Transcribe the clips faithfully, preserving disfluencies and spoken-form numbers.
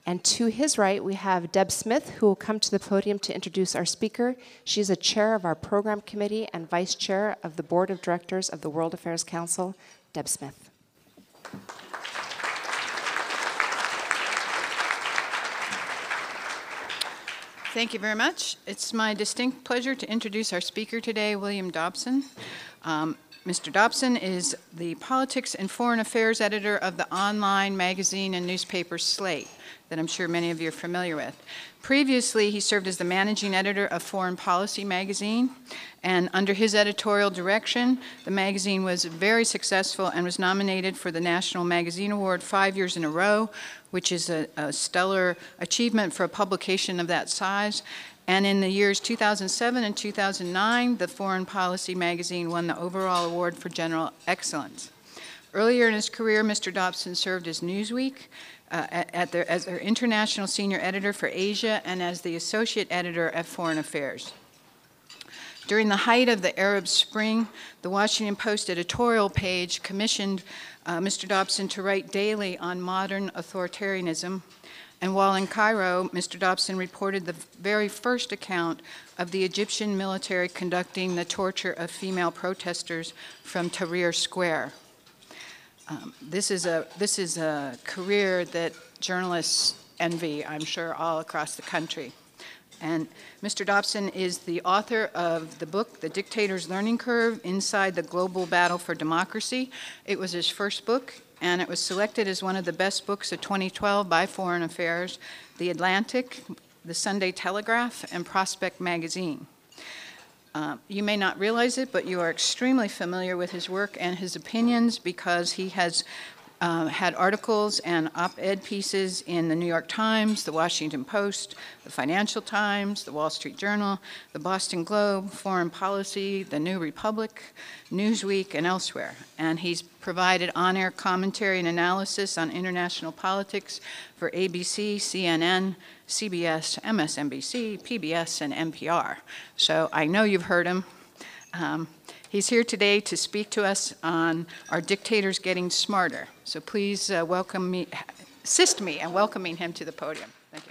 And to his right, we have Deb Smith, who will come to the podium to introduce our speaker. She's a chair of our program committee and vice chair of the board of directors of the World Affairs Council. Deb Smith. Thank you very much. It's my distinct pleasure to introduce our speaker today, William Dobson. Um, Mister Dobson is the Politics and Foreign Affairs editor of the online magazine and newspaper Slate, that I'm sure many of you are familiar with. Previously, he served as the managing editor of Foreign Policy magazine, and under his editorial direction, the magazine was very successful and was nominated for the National Magazine Award five years in a row, which is a, a stellar achievement for a publication of that size. And in the years two thousand seven and two thousand nine, the Foreign Policy magazine won the overall award for general excellence. Earlier in his career, Mister Dobson served as Newsweek, uh, at, at their, as their international senior editor for Asia and as the associate editor at Foreign Affairs. During the height of the Arab Spring, the Washington Post editorial page commissioned uh, Mister Dobson to write daily on modern authoritarianism. And while in Cairo, Mister Dobson reported the very first account of the Egyptian military conducting the torture of female protesters from Tahrir Square. Um, this is a this is a career that journalists envy, I'm sure, all across the country. And Mister Dobson is the author of the book, The Dictator's Learning Curve, Inside the Global Battle for Democracy. It was his first book, and it was selected as one of the best books of twenty twelve by Foreign Affairs, The Atlantic, The Sunday Telegraph, and Prospect Magazine. Uh, you may not realize it, but you are extremely familiar with his work and his opinions because he has Uh, had articles and op-ed pieces in the New York Times, the Washington Post, the Financial Times, the Wall Street Journal, the Boston Globe, Foreign Policy, the New Republic, Newsweek, and elsewhere. And he's provided on-air commentary and analysis on international politics for A B C, C N N, C B S, M S N B C, P B S, and N P R. So I know you've heard him. Um, He's here today to speak to us on Our Dictators Getting Smarter. So please uh, welcome me, assist me in welcoming him to the podium. Thank you.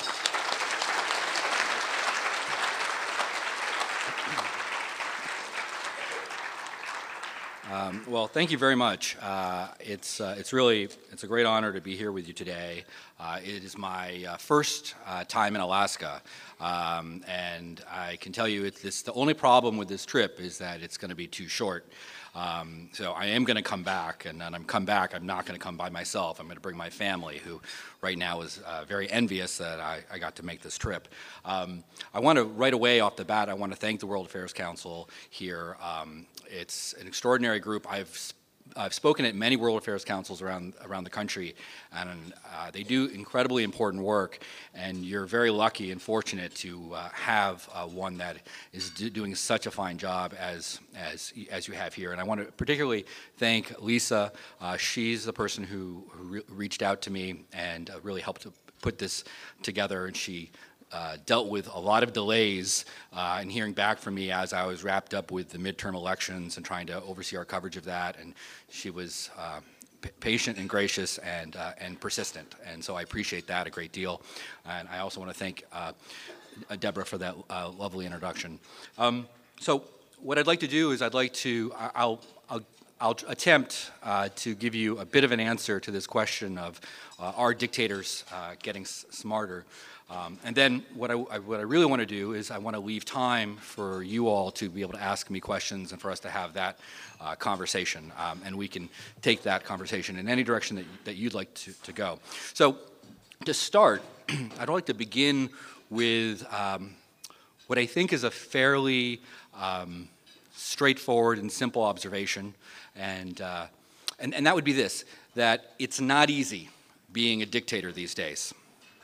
Um, well, thank you very much. Uh, it's uh, it's really it's a great honor to be here with you today. Uh, it is my uh, first uh, time in Alaska, um, and I can tell you it's this, the only problem with this trip is that it's going to be too short. Um, so I am going to come back, and when I'm come back, I'm not going to come by myself. I'm going to bring my family, who right now is uh, very envious that I, I got to make this trip. Um, I want to, right away off the bat, I want to thank the World Affairs Council here. Um, it's an extraordinary group. I've I've spoken at many World Affairs Councils around around the country, and uh, they do incredibly important work. And you're very lucky and fortunate to uh, have uh, one that is do doing such a fine job as as as you have here. And I want to particularly thank Lisa. Uh, she's the person who, who re reached out to me and uh, really helped to put this together. And she Uh, dealt with a lot of delays uh, and hearing back from me as I was wrapped up with the midterm elections and trying to oversee our coverage of that. And she was uh, patient and gracious and uh, and persistent. And so I appreciate that a great deal. And I also want to thank uh, Deborah for that uh, lovely introduction. Um, so what I'd like to do is I'd like to I'll I'll, I'll attempt uh, to give you a bit of an answer to this question of uh, are dictators uh, getting s smarter. Um, and then what I, I, what I really want to do is I want to leave time for you all to be able to ask me questions and for us to have that uh, conversation. Um, and we can take that conversation in any direction that, that you'd like to, to go. So to start, I'd like to begin with um, what I think is a fairly um, straightforward and simple observation. And, uh, and, and that would be this, that it's not easy being a dictator these days.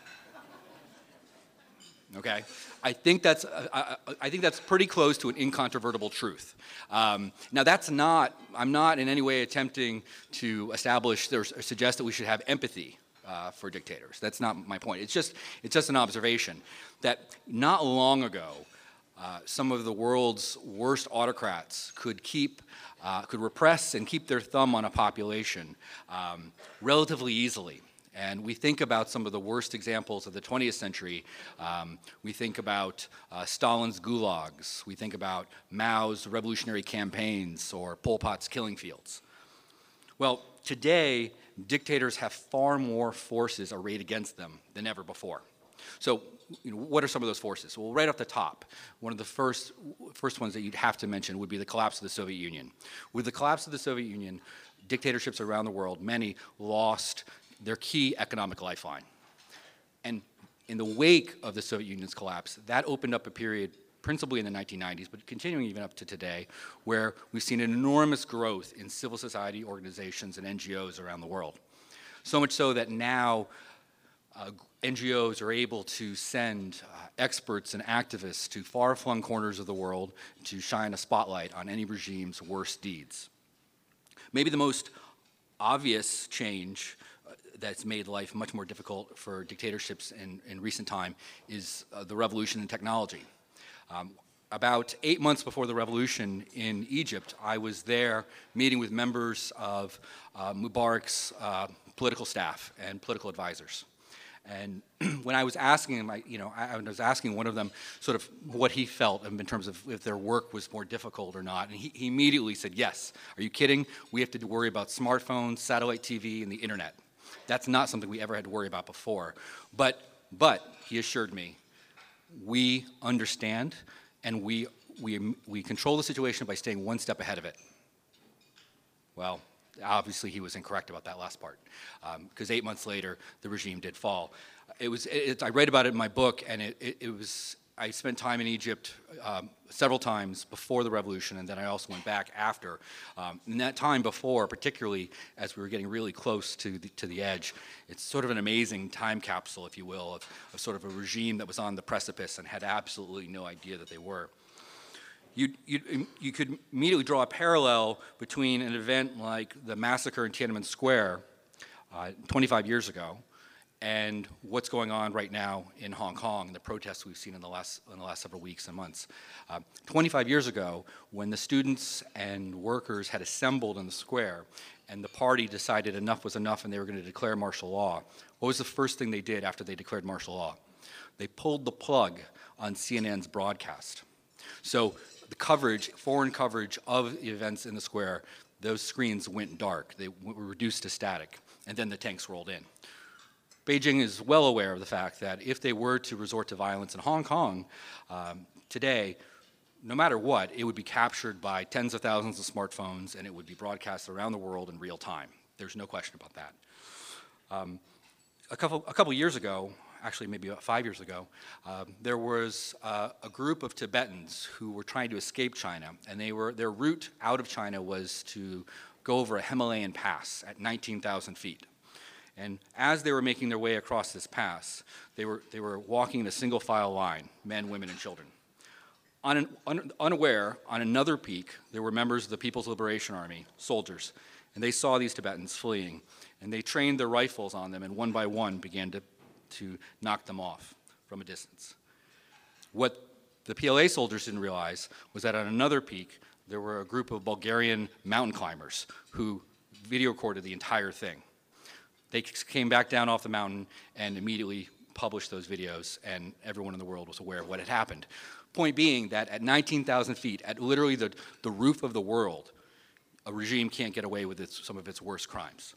Okay, I think that's uh, I, I think that's pretty close to an incontrovertible truth. Um, now, that's not. I'm not in any way attempting to establish or suggest that we should have empathy uh, for dictators. That's not my point. It's just it's just an observation that not long ago, uh, some of the world's worst autocrats could keep uh, could repress and keep their thumb on a population um, relatively easily. And we think about some of the worst examples of the twentieth century. Um, we think about uh, Stalin's gulags. We think about Mao's revolutionary campaigns or Pol Pot's killing fields. Well, today, dictators have far more forces arrayed against them than ever before. So, you know, what are some of those forces? Well, right off the top, one of the first, first ones that you'd have to mention would be the collapse of the Soviet Union. With the collapse of the Soviet Union, dictatorships around the world, many lost their key economic lifeline. And in the wake of the Soviet Union's collapse, that opened up a period, principally in the nineteen nineties, but continuing even up to today, where we've seen an enormous growth in civil society organizations and N G Os around the world. So much so that now uh, N G Os are able to send uh, experts and activists to far-flung corners of the world to shine a spotlight on any regime's worst deeds. Maybe the most obvious change uh, that's made life much more difficult for dictatorships in, in recent time is uh, the revolution in technology. Um, about eight months before the revolution in Egypt, I was there meeting with members of uh, Mubarak's uh, political staff and political advisors. And when I was asking him, I, you know, I, I was asking one of them sort of what he felt in terms of if their work was more difficult or not. And he, he immediately said, yes, are you kidding? We have to worry about smartphones, satellite T V, and the internet. That's not something we ever had to worry about before. But, but he assured me, we understand and we, we, we control the situation by staying one step ahead of it. Well, obviously, he was incorrect about that last part, because um, eight months later, the regime did fall. It was. It, I read about it in my book, and it, it, it was. I spent time in Egypt um, several times before the revolution, and then I also went back after. Um, in that time before, particularly as we were getting really close to the, to the edge, it's sort of an amazing time capsule, if you will, of, of sort of a regime that was on the precipice and had absolutely no idea that they were. You, you, you could immediately draw a parallel between an event like the massacre in Tiananmen Square uh, twenty-five years ago and what's going on right now in Hong Kong and the protests we've seen in the last, in the last several weeks and months. Uh, twenty-five years ago, when the students and workers had assembled in the square and the party decided enough was enough and they were going to declare martial law, what was the first thing they did after they declared martial law? They pulled the plug on C N N's broadcast. So the coverage, foreign coverage of the events in the square, those screens went dark. They were reduced to static, and then the tanks rolled in. Beijing is well aware of the fact that if they were to resort to violence in Hong Kong um, today, no matter what, it would be captured by tens of thousands of smartphones, and it would be broadcast around the world in real time. There's no question about that. Um, a couple, a couple years ago, actually maybe about five years ago, uh, there was uh, a group of Tibetans who were trying to escape China, and they were, their route out of China was to go over a Himalayan pass at nineteen thousand feet. And as they were making their way across this pass, they were, they were walking in a single file line, men, women, and children. On an, un, unaware, on another peak, there were members of the People's Liberation Army, soldiers, and they saw these Tibetans fleeing, and they trained their rifles on them, and one by one began to to knock them off from a distance. What the P L A soldiers didn't realize was that on another peak, there were a group of Bulgarian mountain climbers who video recorded the entire thing. They came back down off the mountain and immediately published those videos, and everyone in the world was aware of what had happened. Point being that at nineteen thousand feet, at literally the, the roof of the world, a regime can't get away with its, some of its worst crimes.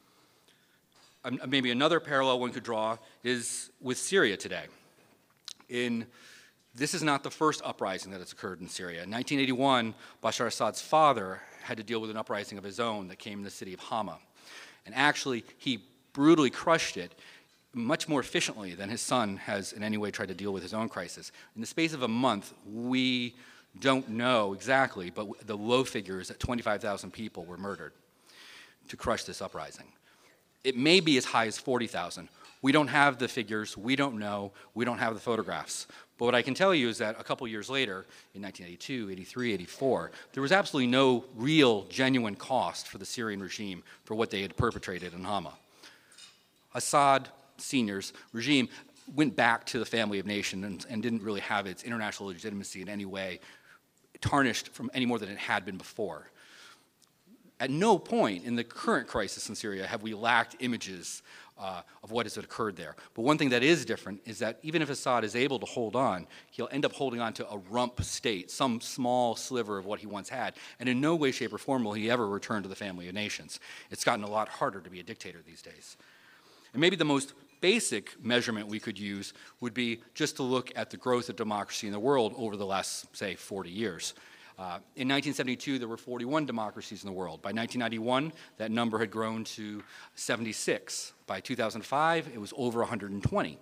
Maybe another parallel one could draw is with Syria today. In, this is not the first uprising that has occurred in Syria. In nineteen eighty-one, Bashar Assad's father had to deal with an uprising of his own that came in the city of Hama. And actually, he brutally crushed it much more efficiently than his son has in any way tried to deal with his own crisis. In the space of a month, we don't know exactly, but the low figure is that twenty-five thousand people were murdered to crush this uprising. It may be as high as forty thousand. We don't have the figures, we don't know, we don't have the photographs. But what I can tell you is that a couple years later, in nineteen eighty-two, eighty-three, eighty-four, there was absolutely no real, genuine cost for the Syrian regime for what they had perpetrated in Hama. Assad Senior's regime went back to the family of nations and, and didn't really have its international legitimacy in any way tarnished from any more than it had been before. At no point in the current crisis in Syria have we lacked images uh, of what has occurred there. But one thing that is different is that even if Assad is able to hold on, he'll end up holding on to a rump state, some small sliver of what he once had, and in no way, shape, or form will he ever return to the family of nations. It's gotten a lot harder to be a dictator these days. And maybe the most basic measurement we could use would be just to look at the growth of democracy in the world over the last, say, forty years. Uh, in nineteen seventy-two, there were forty-one democracies in the world. By nineteen ninety-one, that number had grown to seventy-six. By two thousand five, it was over one hundred twenty,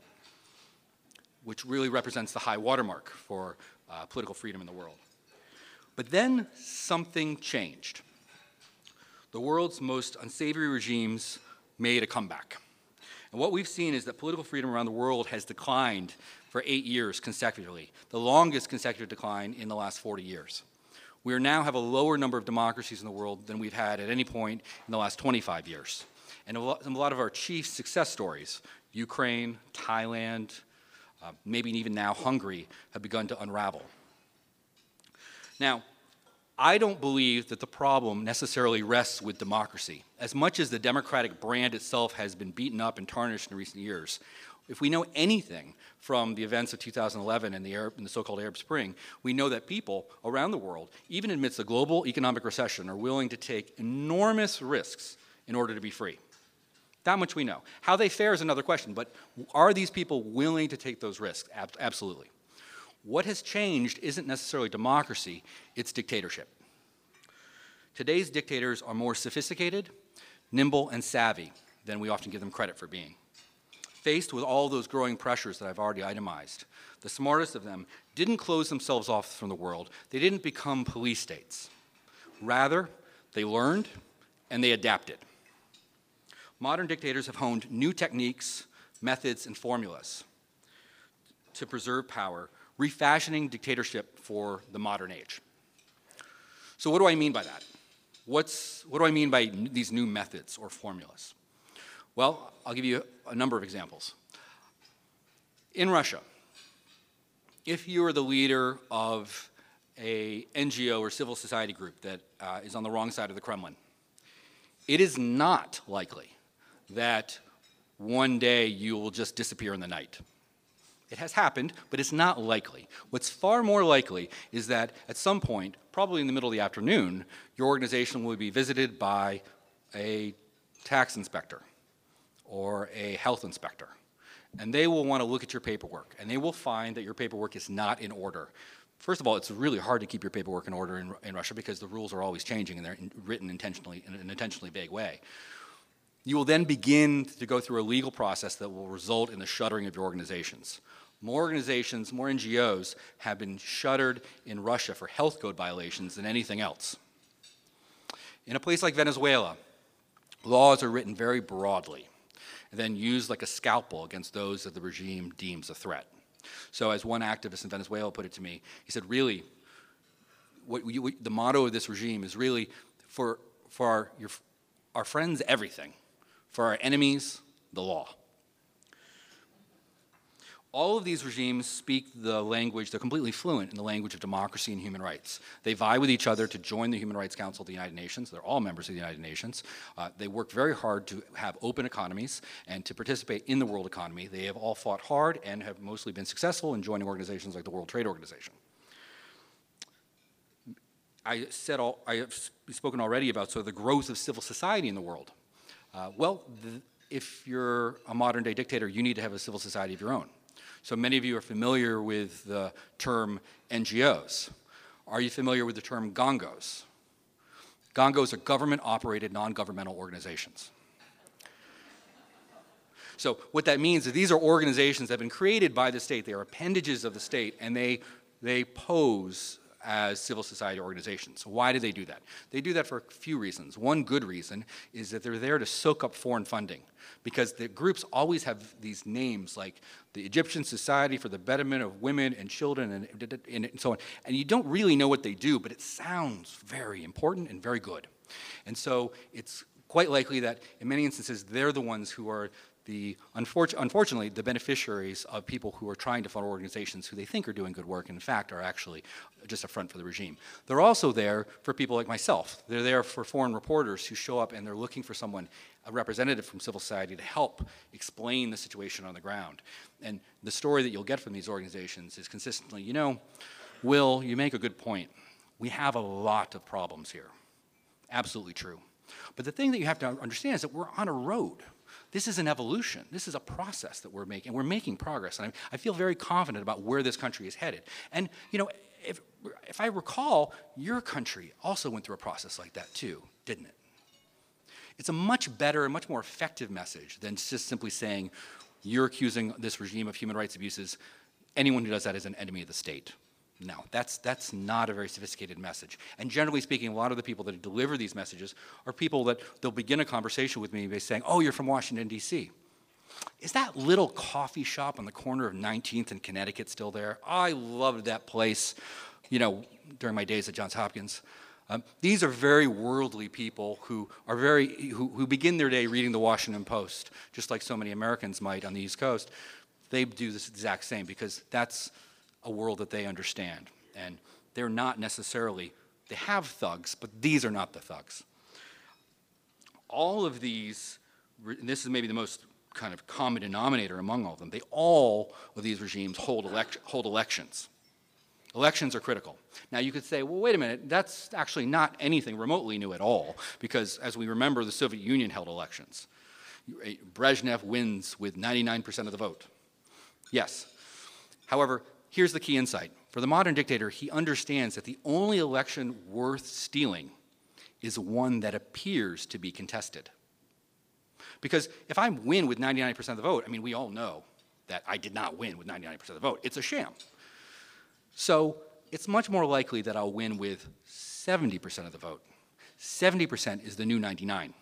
which really represents the high watermark for uh, political freedom in the world. But then something changed. The world's most unsavory regimes made a comeback. And what we've seen is that political freedom around the world has declined for eight years consecutively, the longest consecutive decline in the last forty years. We now have a lower number of democracies in the world than we've had at any point in the last twenty-five years. And a lot of our chief success stories, Ukraine, Thailand, uh, maybe even now Hungary, have begun to unravel. Now, I don't believe that the problem necessarily rests with democracy. As much as the democratic brand itself has been beaten up and tarnished in recent years, if we know anything from the events of two thousand eleven and the, Arab, and the so-called Arab Spring, we know that people around the world, even amidst a global economic recession, are willing to take enormous risks in order to be free. That much we know. How they fare is another question, but are these people willing to take those risks? Ab- absolutely. What has changed isn't necessarily democracy, it's dictatorship. Today's dictators are more sophisticated, nimble, and savvy than we often give them credit for being. Faced with all those growing pressures that I've already itemized, the smartest of them didn't close themselves off from the world. They didn't become police states. Rather, they learned and they adapted. Modern dictators have honed new techniques, methods, and formulas to preserve power, refashioning dictatorship for the modern age. So what do I mean by that? What's, what do I mean by n- these new methods or formulas? Well, I'll give you a number of examples. In Russia, if you are the leader of a N G O or civil society group that uh, is on the wrong side of the Kremlin, it is not likely that one day you will just disappear in the night. It has happened, but it's not likely. What's far more likely is that at some point, probably in the middle of the afternoon, your organization will be visited by a tax inspector or a health inspector. And they will want to look at your paperwork, and they will find that your paperwork is not in order. First of all, it's really hard to keep your paperwork in order in, in Russia because the rules are always changing and they're in, written intentionally in an intentionally vague way. You will then begin to go through a legal process that will result in the shuttering of your organizations. More organizations, more N G Os have been shuttered in Russia for health code violations than anything else. In a place like Venezuela, laws are written very broadly and then used like a scalpel against those that the regime deems a threat. So as one activist in Venezuela put it to me, he said, really, what we, we, the motto of this regime is really for, for our, your, our friends, everything. For our enemies, the law. All of these regimes speak the language, they're completely fluent in the language of democracy and human rights. They vie with each other to join the Human Rights Council of the United Nations. They're all members of the United Nations. Uh, they work very hard to have open economies and to participate in the world economy. They have all fought hard and have mostly been successful in joining organizations like the World Trade Organization. I said all, I have spoken already about sort of the growth of civil society in the world. Uh, well, the, if you're a modern-day dictator, you need to have a civil society of your own. So many of you are familiar with the term N G Os. Are you familiar with the term gongos? Gongos are government-operated, non-governmental organizations. So what that means is these are organizations that have been created by the state. They are appendages of the state, and they, they pose as civil society organizations. Why do they do that? They do that for a few reasons. One good reason is that they're there to soak up foreign funding, because the groups always have these names like the Egyptian Society for the Betterment of Women and Children and, and, and so on. And you don't really know what they do, but it sounds very important and very good. And so it's quite likely that in many instances they're the ones who are the unfortunately, unfortunately, the beneficiaries of people who are trying to fund organizations who they think are doing good work, and in fact, are actually just a front for the regime. They're also there for people like myself. They're there for foreign reporters who show up and they're looking for someone, a representative from civil society, to help explain the situation on the ground. And the story that you'll get from these organizations is consistently, you know, Will, you make a good point. We have a lot of problems here. Absolutely true. But the thing that you have to understand is that we're on a road. This is an evolution. This is a process that we're making. We're making progress. And I, I feel very confident about where this country is headed. And, you know, if, if I recall, your country also went through a process like that too, didn't it? It's a much better and much more effective message than just simply saying, you're accusing this regime of human rights abuses. Anyone who does that is an enemy of the state. No, that's, that's not a very sophisticated message. And generally speaking, a lot of the people that deliver these messages are people that they'll begin a conversation with me by saying, oh, you're from Washington, D C Is that little coffee shop on the corner of nineteenth and Connecticut still there? I loved that place, you know, during my days at Johns Hopkins. Um, these are very worldly people who are very, who, who begin their day reading the Washington Post, just like so many Americans might on the East Coast. They do this exact same because that's a world that they understand. And they're not necessarily, they have thugs, but these are not the thugs. All of these, and this is maybe the most kind of common denominator among all of them, they all of these regimes hold, elect, hold elections. Elections are critical. Now you could say, well, wait a minute, that's actually not anything remotely new at all, because as we remember, the Soviet Union held elections. Brezhnev wins with ninety-nine percent of the vote. Yes. However, here's the key insight. For the modern dictator, he understands that the only election worth stealing is one that appears to be contested. Because if I win with ninety-nine percent of the vote, I mean, we all know that I did not win with ninety-nine percent of the vote. It's a sham. So it's much more likely that I'll win with seventy percent of the vote. seventy percent is the new ninety-nine.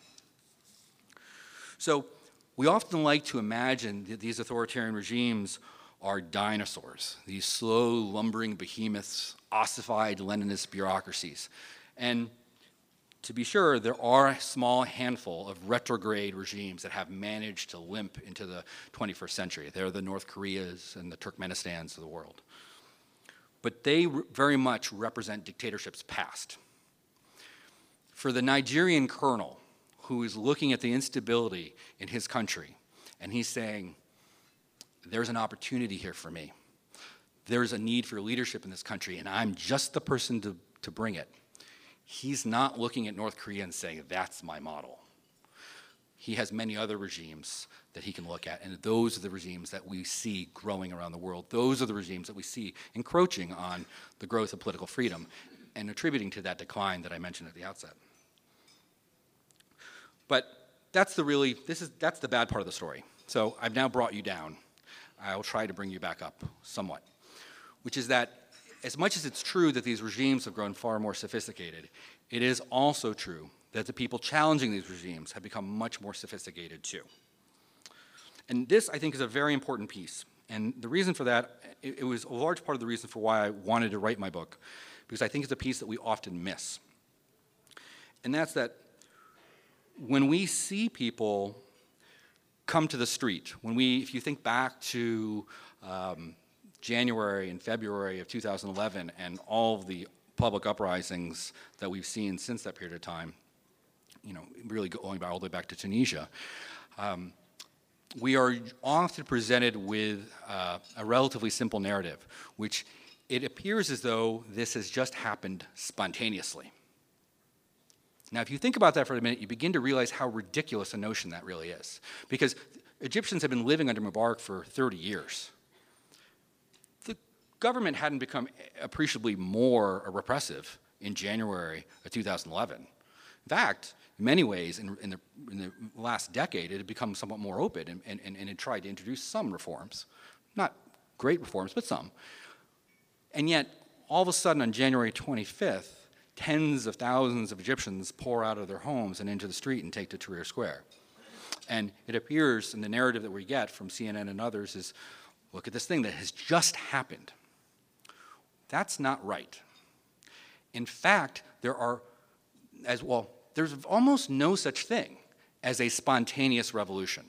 So we often like to imagine that these authoritarian regimes are dinosaurs, these slow, lumbering behemoths, ossified Leninist bureaucracies. And to be sure, there are a small handful of retrograde regimes that have managed to limp into the twenty-first century. They're the North Koreas and the Turkmenistans of the world. But they very much represent dictatorships past. For the Nigerian colonel who is looking at the instability in his country, and he's saying, there's an opportunity here for me. There's a need for leadership in this country, and I'm just the person to, to bring it. He's not looking at North Korea and saying, that's my model. He has many other regimes that he can look at, and those are the regimes that we see growing around the world. Those are the regimes that we see encroaching on the growth of political freedom and attributing to that decline that I mentioned at the outset. But that's the really, this is, that's the bad part of the story. So I've now brought you down. I will try to bring you back up somewhat, which is that as much as it's true that these regimes have grown far more sophisticated, it is also true that the people challenging these regimes have become much more sophisticated too. And this, I think, is a very important piece. And the reason for that, it, it was a large part of the reason for why I wanted to write my book, because I think it's a piece that we often miss. And that's that when we see people come to the street, when we, if you think back to um, January and February of two thousand eleven and all of the public uprisings that we've seen since that period of time, you know, really going back all the way back to Tunisia, um, we are often presented with uh, a relatively simple narrative, which it appears as though this has just happened spontaneously. Now, if you think about that for a minute, you begin to realize how ridiculous a notion that really is. Because Egyptians have been living under Mubarak for thirty years. The government hadn't become appreciably more repressive in January of two thousand eleven. In fact, in many ways, in, in, the, in the last decade, it had become somewhat more open and, and, and had tried to introduce some reforms. Not great reforms, but some. And yet, all of a sudden on January twenty-fifth, tens of thousands of Egyptians pour out of their homes and into the street and take to Tahrir Square. And it appears in the narrative that we get from C N N and others is, look at this thing that has just happened. That's not right. In fact, there are, as well, there's almost no such thing as a spontaneous revolution.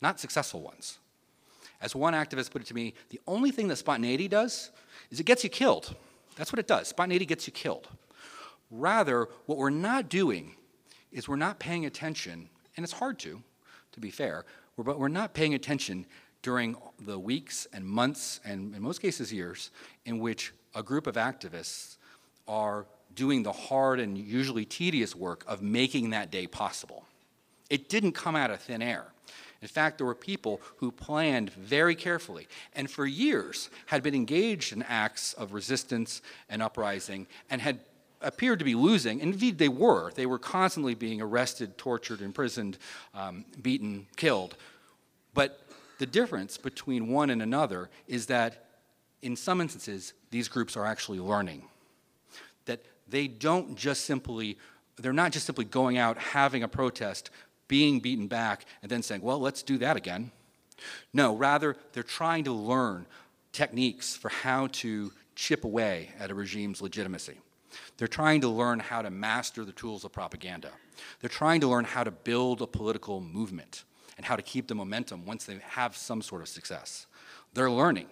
not successful ones. As one activist put it to me, the only thing that spontaneity does is it gets you killed. That's what it does. Spontaneity gets you killed. Rather, what we're not doing is we're not paying attention, and it's hard to, to be fair, but we're not paying attention during the weeks and months, and in most cases years, in which a group of activists are doing the hard and usually tedious work of making that day possible. It didn't come out of thin air. In fact, there were people who planned very carefully and for years had been engaged in acts of resistance and uprising and had appeared to be losing. Indeed, they were. They were constantly being arrested, tortured, imprisoned, um, beaten, killed. But the difference between one and another is that in some instances, these groups are actually learning. That they don't just simply, they're not just simply going out, having a protest, being beaten back, and then saying, well, let's do that again. No, rather, they're trying to learn techniques for how to chip away at a regime's legitimacy. They're trying to learn how to master the tools of propaganda. They're trying to learn how to build a political movement and how to keep the momentum once they have some sort of success. They're learning.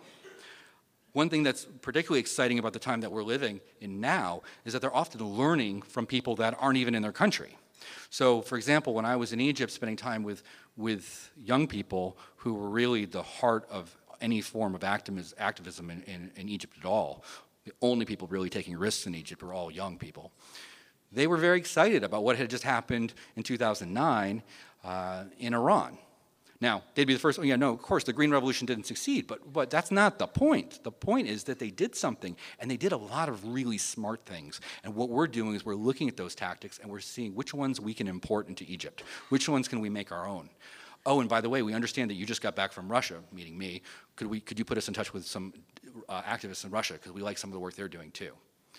One thing that's particularly exciting about the time that we're living in now is that they're often learning from people that aren't even in their country. So, for example, when I was in Egypt spending time with, with young people who were really the heart of any form of activism in, in, in Egypt at all, the only people really taking risks in Egypt were all young people, they were very excited about what had just happened in two thousand nine uh, in Iran. Now, they'd be the first, oh yeah, no, of course, the Green Revolution didn't succeed, but, but that's not the point. The point is that they did something, and they did a lot of really smart things. And what we're doing is we're looking at those tactics, and we're seeing which ones we can import into Egypt. Which ones can we make our own? Oh, and by the way, we understand that you just got back from Russia, meeting me. Could, we, could you put us in touch with some uh, activists in Russia, because we like some of the work they're doing too.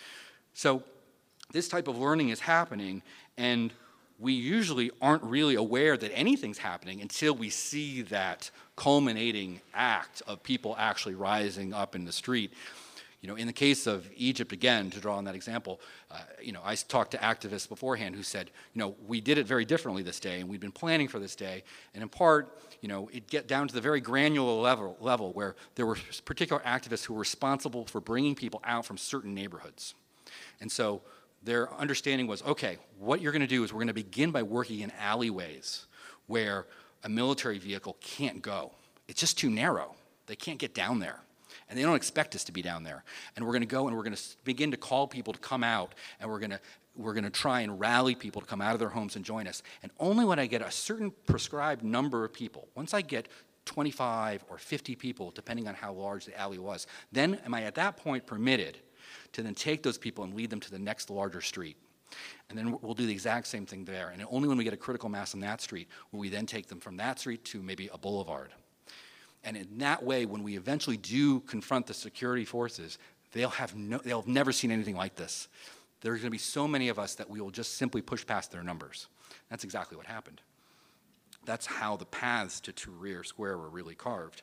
So this type of learning is happening, and we usually aren't really aware that anything's happening until we see that culminating act of people actually rising up in the street. You know, in the case of Egypt, again, to draw on that example, uh, you know, I talked to activists beforehand who said, you know, we did it very differently this day, and we'd been planning for this day, and in part, you know, it get down to the very granular level, level where there were particular activists who were responsible for bringing people out from certain neighborhoods. And so their understanding was, okay, what you're going to do is we're going to begin by working in alleyways where a military vehicle can't go. It's just too narrow. They can't get down there. And they don't expect us to be down there. And we're going to go and we're going to begin to call people to come out, and we're going to we're going to try and rally people to come out of their homes and join us. And only when I get a certain prescribed number of people, once I get twenty-five or fifty people, depending on how large the alley was, then am I at that point permitted to then take those people and lead them to the next larger street. And then we'll do the exact same thing there. And only when we get a critical mass on that street will we then take them from that street to maybe a boulevard. And in that way, when we eventually do confront the security forces, they'll have no, they'll have never seen anything like this. There's going to be so many of us that we will just simply push past their numbers. That's exactly what happened. That's how the paths to Tahrir Square were really carved.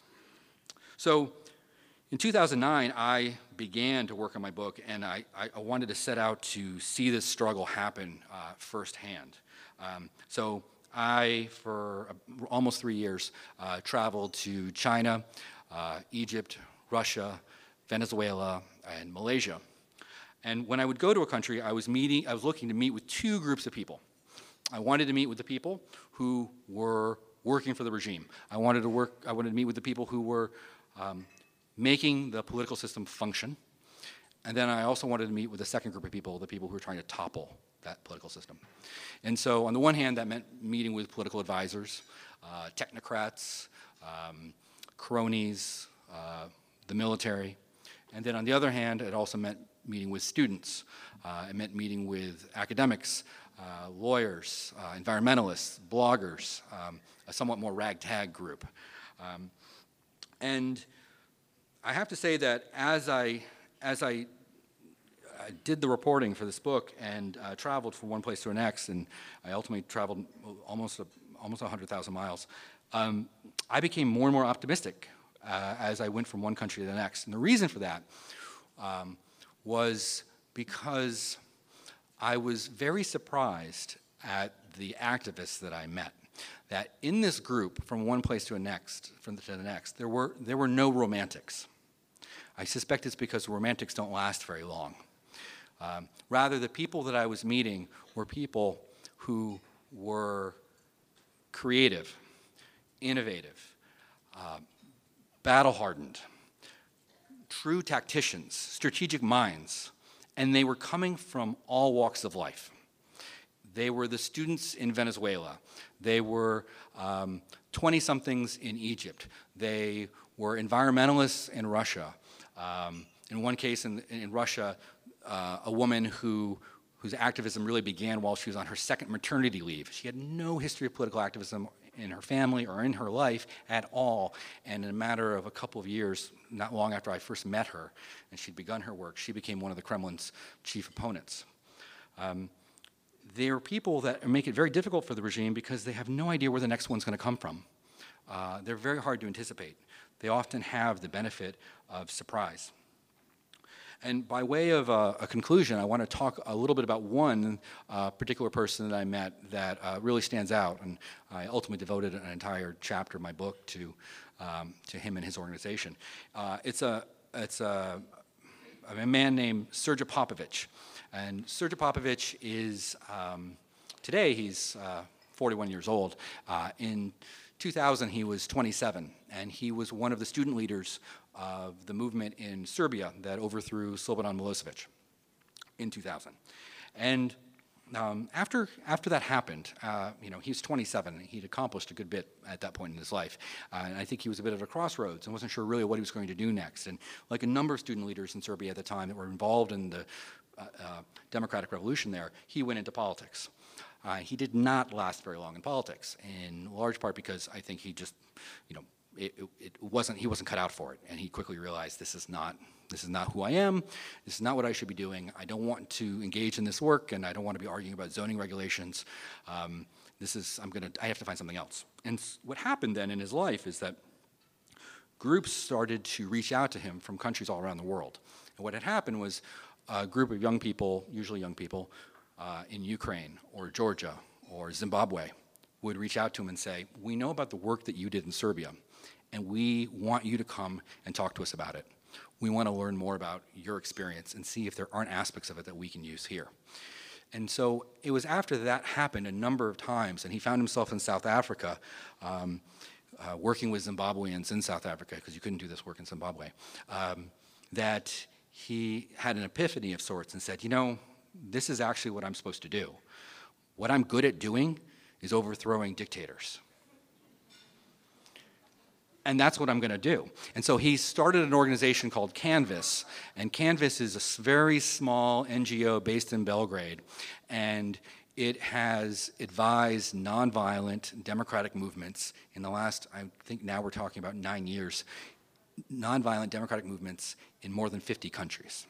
So in two thousand nine, I began to work on my book, and I, I wanted to set out to see this struggle happen uh, firsthand. Um, so I, for almost three years, uh, traveled to China, uh, Egypt, Russia, Venezuela, and Malaysia. And when I would go to a country, I was meeting, I was looking to meet with two groups of people. I wanted to meet with the people who were working for the regime. I wanted to work, I wanted to meet with the people who were um, making the political system function. And then I also wanted to meet with a second group of people, the people who were trying to topple that political system. And so on the one hand, that meant meeting with political advisors, uh, technocrats, um, cronies, uh, the military. And then on the other hand, it also meant meeting with students. Uh, it meant meeting with academics, uh, lawyers, uh, environmentalists, bloggers, um, a somewhat more ragtag group. Um, and I have to say that as I, as I I did the reporting for this book and uh, traveled from one place to the next, and I ultimately traveled almost a, almost one hundred thousand miles, um, I became more and more optimistic uh, as I went from one country to the next. And the reason for that um, was because I was very surprised at the activists that I met. that in this group, from one place to the next, from the, to the next, there were, there were no romantics. I suspect it's because romantics don't last very long. Um, rather, the people that I was meeting were people who were creative, innovative, uh, battle-hardened, true tacticians, strategic minds, and they were coming from all walks of life. They were the students in Venezuela. They were um, twenty-somethings in Egypt. They were environmentalists in Russia. Um, in one case in, in Russia, uh, a woman who, whose activism really began while she was on her second maternity leave. She had no history of political activism in her family or in her life at all. And in a matter of a couple of years, not long after I first met her, and she'd begun her work, she became one of the Kremlin's chief opponents. Um, They are people that make it very difficult for the regime because they have no idea where the next one's going to come from. Uh, they're very hard to anticipate. They often have the benefit of surprise. And by way of uh, a conclusion, I want to talk a little bit about one uh, particular person that I met that uh, really stands out. And I ultimately devoted an entire chapter of my book to, um, to him and his organization. Uh, it's a, it's a, a man named Srdja Popovic. And Srdja Popovic is, um, today he's uh, forty-one years old. Uh, in two thousand, he was twenty-seven, and he was one of the student leaders of the movement in Serbia that overthrew Slobodan Milosevic in two thousand. And um, after, after that happened, uh, you know, he was twenty-seven. He'd accomplished a good bit at that point in his life. Uh, and I think he was a bit at a crossroads and wasn't sure really what he was going to do next. And like a number of student leaders in Serbia at the time that were involved in the Uh, uh, democratic revolution there, he went into politics. Uh, he did not last very long in politics, in large part because I think he just, you know, it, it, it wasn't, he wasn't cut out for it, and he quickly realized this is not, this is not who I am, this is not what I should be doing, I don't want to engage in this work, and I don't want to be arguing about zoning regulations. Um, this is, I'm gonna, I have to find something else. And what happened then in his life is that groups started to reach out to him from countries all around the world. And what had happened was a group of young people, usually young people, uh, in Ukraine or Georgia or Zimbabwe would reach out to him and say, we know about the work that you did in Serbia, and we want you to come and talk to us about it. We want to learn more about your experience and see if there aren't aspects of it that we can use here. And so it was after that happened a number of times, and he found himself in South Africa, um, uh, working with Zimbabweans in South Africa, because you couldn't do this work in Zimbabwe, um, that he had an epiphany of sorts and said, you know, this is actually what I'm supposed to do. What I'm good at doing is overthrowing dictators. And that's what I'm going to do. And so he started an organization called Canvas. And Canvas is a very small N G O based in Belgrade. And it has advised nonviolent democratic movements in the last, I think now we're talking about nine years, nonviolent democratic movements in more than fifty countries.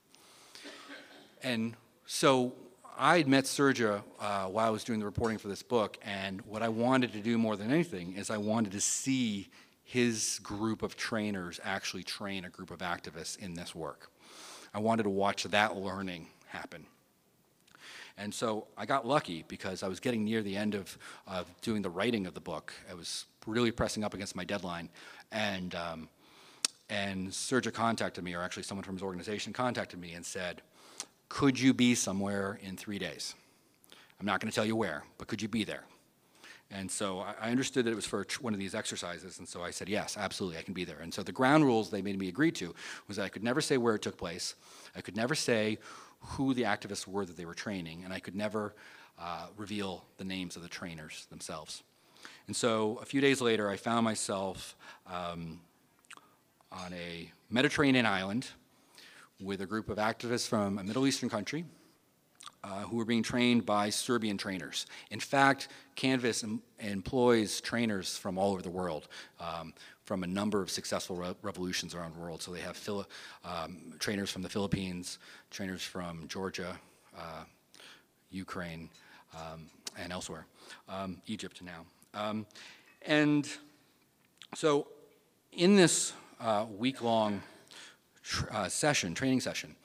And so I had met Srdja uh, while I was doing the reporting for this book, and what I wanted to do more than anything is I wanted to see his group of trainers actually train a group of activists in this work. I wanted to watch that learning happen. And so I got lucky because I was getting near the end of, of doing the writing of the book. I was really pressing up against my deadline, and um, And Srdja contacted me, or actually someone from his organization contacted me and said, could you be somewhere in three days? I'm not going to tell you where, but could you be there? And so I understood that it was for one of these exercises, and so I said, yes, absolutely, I can be there. And so the ground rules they made me agree to was that I could never say where it took place, I could never say who the activists were that they were training, and I could never uh, reveal the names of the trainers themselves. And so a few days later, I found myself um, on a Mediterranean island with a group of activists from a Middle Eastern country uh, who were being trained by Serbian trainers. In fact, Canvas em employs trainers from all over the world, um, from a number of successful re revolutions around the world. So they have Phili um, trainers from the Philippines, trainers from Georgia, uh, Ukraine, um, and elsewhere, um, Egypt now. Um, and so in this uh, week-long tr uh, session, training session,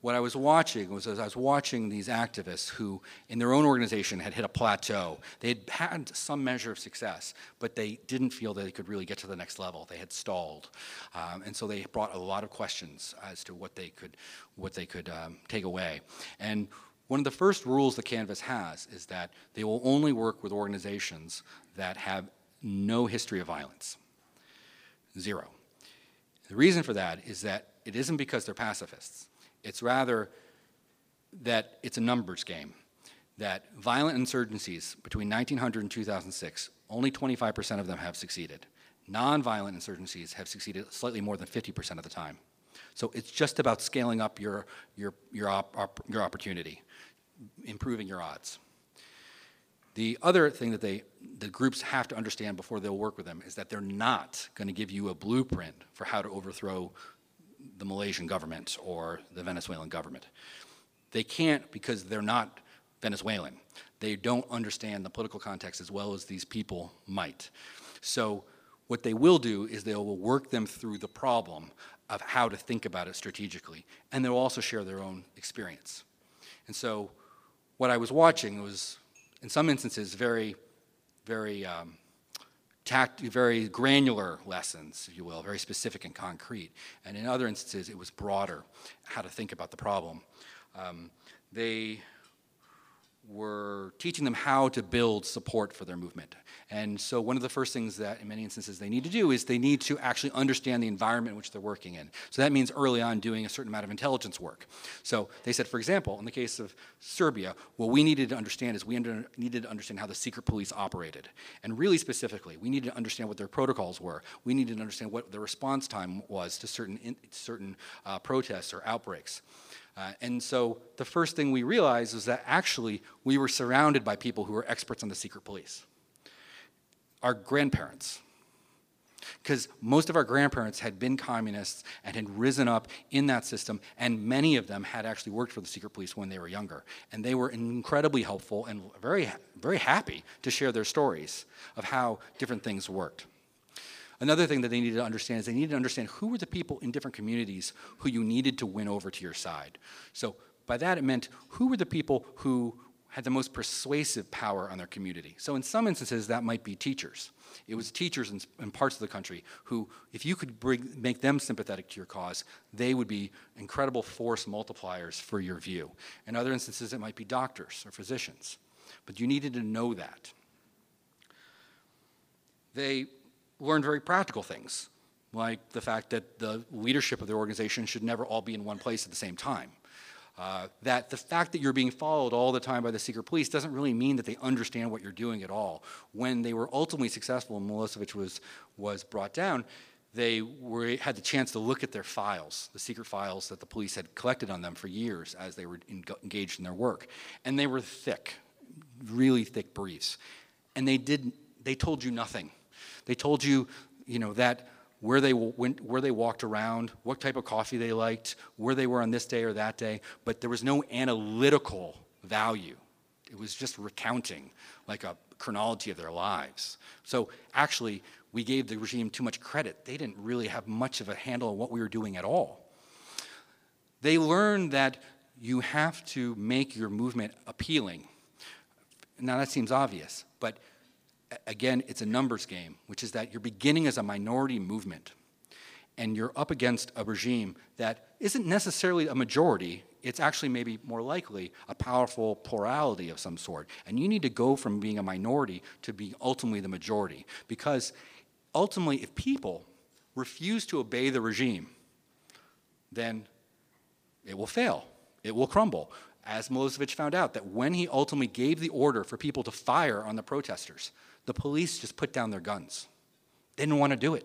what I was watching was as I was watching these activists who, in their own organization, had hit a plateau. They had had some measure of success, but they didn't feel that they could really get to the next level. They had stalled, um, and so they brought a lot of questions as to what they could, what they could um, take away. And one of the first rules that Canvas has is that they will only work with organizations that have no history of violence. Zero. The reason for that is that it isn't because they're pacifists. It's rather that it's a numbers game, that violent insurgencies between nineteen hundred and two thousand six, only twenty-five percent of them have succeeded. Nonviolent insurgencies have succeeded slightly more than fifty percent of the time. So it's just about scaling up your, your, your, op, op, your opportunity, improving your odds. The other thing that they, the groups have to understand before they'll work with them is that they're not going to give you a blueprint for how to overthrow the Malaysian government or the Venezuelan government. They can't because they're not Venezuelan. They don't understand the political context as well as these people might. So what they will do is they will work them through the problem of how to think about it strategically, and they'll also share their own experience. And so what I was watching was, in some instances, very, very um, tact, very granular lessons, if you will, very specific and concrete. And in other instances, it was broader, how to think about the problem. Um, they were teaching them how to build support for their movement. And so one of the first things that in many instances they need to do is they need to actually understand the environment in which they're working in. So that means early on doing a certain amount of intelligence work. So they said, for example, in the case of Serbia, what we needed to understand is we under, needed to understand how the secret police operated. And really specifically, we needed to understand what their protocols were. We needed to understand what the response time was to certain, in, certain uh, protests or outbreaks. Uh, and so the first thing we realized was that actually we were surrounded by people who were experts on the secret police. Our grandparents. Because most of our grandparents had been communists and had risen up in that system, and many of them had actually worked for the secret police when they were younger. And they were incredibly helpful and very, very happy to share their stories of how different things worked. Another thing that they needed to understand is they needed to understand who were the people in different communities who you needed to win over to your side. So by that it meant who were the people who had the most persuasive power on their community. So in some instances that might be teachers. It was teachers in, in parts of the country who, if you could bring, make them sympathetic to your cause, they would be incredible force multipliers for your view. In other instances it might be doctors or physicians. But you needed to know that. They learned very practical things, like the fact that the leadership of the organization should never all be in one place at the same time. Uh, that the fact that you're being followed all the time by the secret police doesn't really mean that they understand what you're doing at all. When they were ultimately successful and Milosevic was, was brought down, they were, had the chance to look at their files, the secret files that the police had collected on them for years as they were in, engaged in their work. And they were thick, really thick briefs. And they, did, they told you nothing. They told you, you know, that where they went, where they walked around, what type of coffee they liked, where they were on this day or that day, but there was no analytical value. It was just recounting, like a chronology of their lives. So actually, we gave the regime too much credit. They didn't really have much of a handle on what we were doing at all. They learned that you have to make your movement appealing. Now that seems obvious, but again, it's a numbers game, which is that you're beginning as a minority movement, and you're up against a regime that isn't necessarily a majority. It's actually maybe more likely a powerful plurality of some sort. And you need to go from being a minority to being ultimately the majority. Because ultimately, if people refuse to obey the regime, then it will fail. It will crumble. As Milosevic found out, that when he ultimately gave the order for people to fire on the protesters, the police just put down their guns. They didn't want to do it.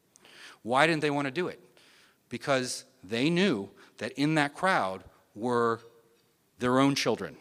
Why didn't they want to do it? Because they knew that in that crowd were their own children.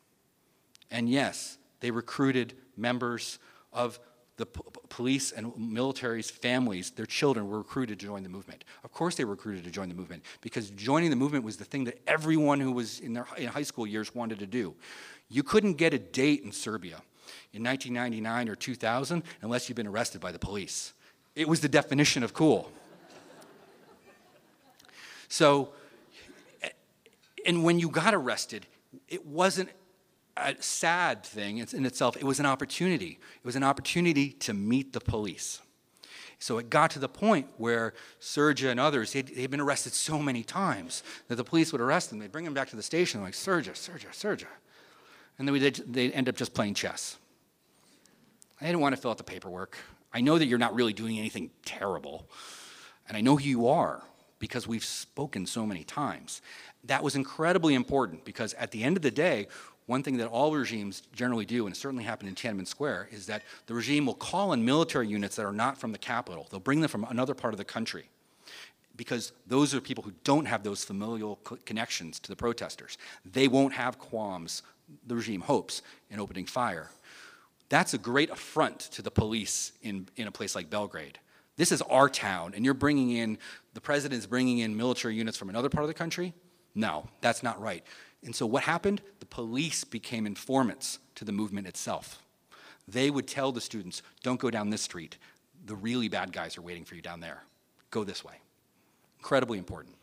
And yes, they recruited members of the p police and military's families. Their children were recruited to join the movement. Of course they were recruited to join the movement, because joining the movement was the thing that everyone who was in their in high school years wanted to do. You couldn't get a date in Serbia in nineteen ninety-nine or two thousand unless you'd been arrested by the police. It was the definition of cool. So and when you got arrested, it wasn't a sad thing in itself. It was an opportunity. It was an opportunity to meet the police. So it got to the point where Serja and others, they'd, they'd been arrested so many times that the police would arrest them. They'd bring them back to the station, like, Serja, Serja, Serja. And then we did, they'd end up just playing chess. I didn't want to fill out the paperwork. I know that you're not really doing anything terrible. And I know who you are because we've spoken so many times. That was incredibly important because at the end of the day, one thing that all regimes generally do, and it certainly happened in Tiananmen Square, is that the regime will call in military units that are not from the capital. They'll bring them from another part of the country because those are people who don't have those familial connections to the protesters. They won't have qualms, the regime hopes, in opening fire. That's a great affront to the police in, in a place like Belgrade. This is our town, and you're bringing in, the president's bringing in military units from another part of the country? No, that's not right. And so what happened? The police became informants to the movement itself. They would tell the students, don't go down this street. The really bad guys are waiting for you down there. Go this way. Incredibly important.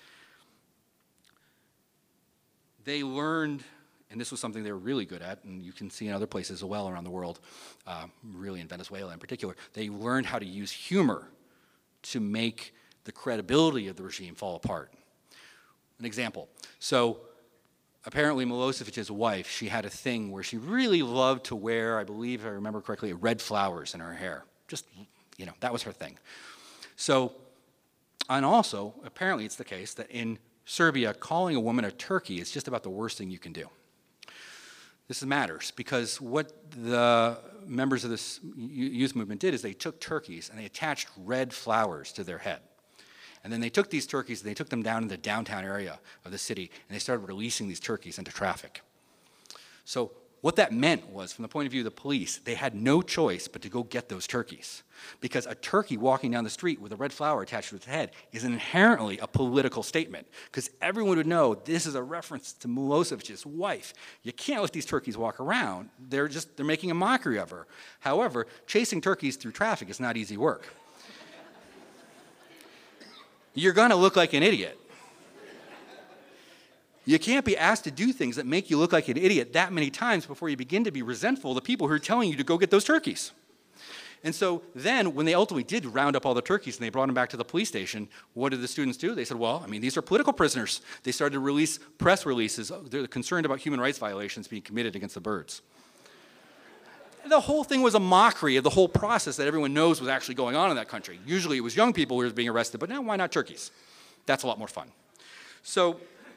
They learned, and this was something they were really good at, and you can see in other places as well around the world, uh, really in Venezuela in particular, they learned how to use humor to make the credibility of the regime fall apart. An example. So apparently Milosevic's wife, she had a thing where she really loved to wear, I believe, if I remember correctly, red flowers in her hair. Just, you know, that was her thing. So, and also, apparently it's the case that in Serbia, calling a woman a turkey is just about the worst thing you can do. This matters because what the members of this youth movement did is they took turkeys and they attached red flowers to their head. And then they took these turkeys and they took them down in the downtown area of the city and they started releasing these turkeys into traffic. So what that meant was, from the point of view of the police, they had no choice but to go get those turkeys. Because a turkey walking down the street with a red flower attached to its head is inherently a political statement. Because everyone would know this is a reference to Milosevic's wife. You can't let these turkeys walk around. They're just, they're making a mockery of her. However, chasing turkeys through traffic is not easy work. You're going to look like an idiot. You can't be asked to do things that make you look like an idiot that many times before you begin to be resentful of the people who are telling you to go get those turkeys. And so then, when they ultimately did round up all the turkeys and they brought them back to the police station, what did the students do? They said, well, I mean, these are political prisoners. They started to release press releases. They're concerned about human rights violations being committed against the birds. The whole thing was a mockery of the whole process that everyone knows was actually going on in that country. Usually it was young people who were being arrested, but now why not turkeys? That's a lot more fun. So,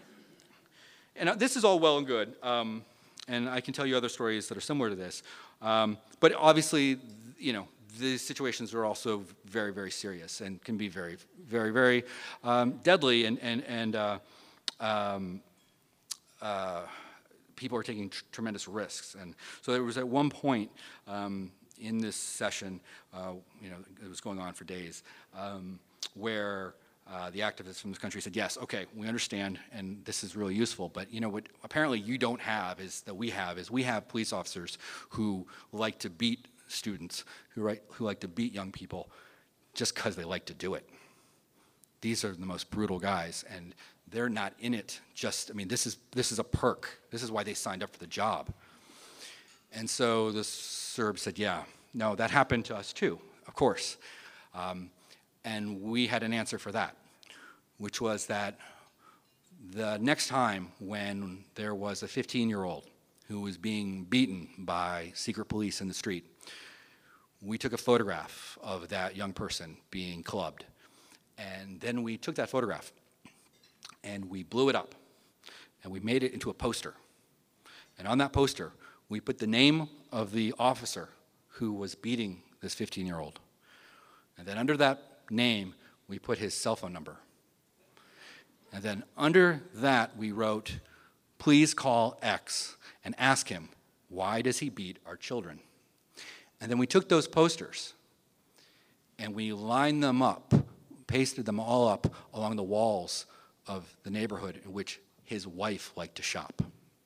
and this is all well and good, um, and I can tell you other stories that are similar to this. Um, but obviously, you know, these situations are also very, very serious and can be very, very, very um, deadly, and and and uh, um, uh, people are taking tr tremendous risks. And so there was at one point um, in this session, uh, you know, it was going on for days, um, where uh, the activists from this country said, yes, okay, we understand, and this is really useful, but you know what apparently you don't have is that we have is we have police officers who like to beat students, who, right, who like to beat young people just because they like to do it. These are the most brutal guys, and they're not in it just, I mean, this is, this is a perk. This is why they signed up for the job. And so the Serbs said, yeah, no, that happened to us too, of course. Um, and we had an answer for that, which was that the next time when there was a fifteen-year-old who was being beaten by secret police in the street, we took a photograph of that young person being clubbed. And then we took that photograph and we blew it up and we made it into a poster. And on that poster, we put the name of the officer who was beating this fifteen-year-old. And then under that name, we put his cell phone number. And then under that, we wrote, please call X and ask him, why does he beat our children? And then we took those posters and we lined them up, pasted them all up along the walls of the neighborhood in which his wife liked to shop.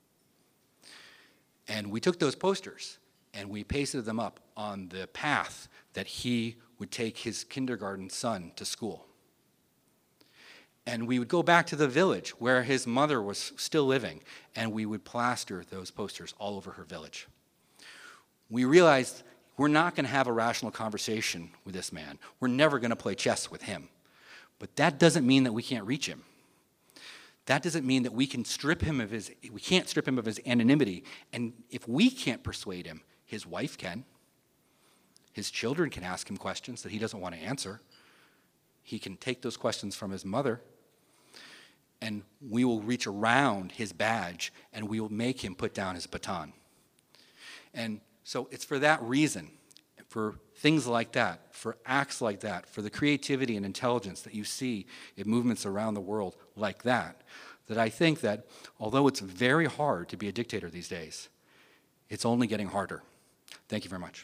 And we took those posters and we pasted them up on the path that he would take his kindergarten son to school. And we would go back to the village where his mother was still living, and we would plaster those posters all over her village. We realized we're not going to have a rational conversation with this man. We're never going to play chess with him. But that doesn't mean that we can't reach him. That doesn't mean that we can strip him of his, we can't strip him of his anonymity. And if we can't persuade him, his wife can. His children can ask him questions that he doesn't want to answer. He can take those questions from his mother, and we will reach around his badge, and we will make him put down his baton. And so it's for that reason, for things like that, for acts like that, for the creativity and intelligence that you see in movements around the world like that, that I think that although it's very hard to be a dictator these days, it's only getting harder. Thank you very much.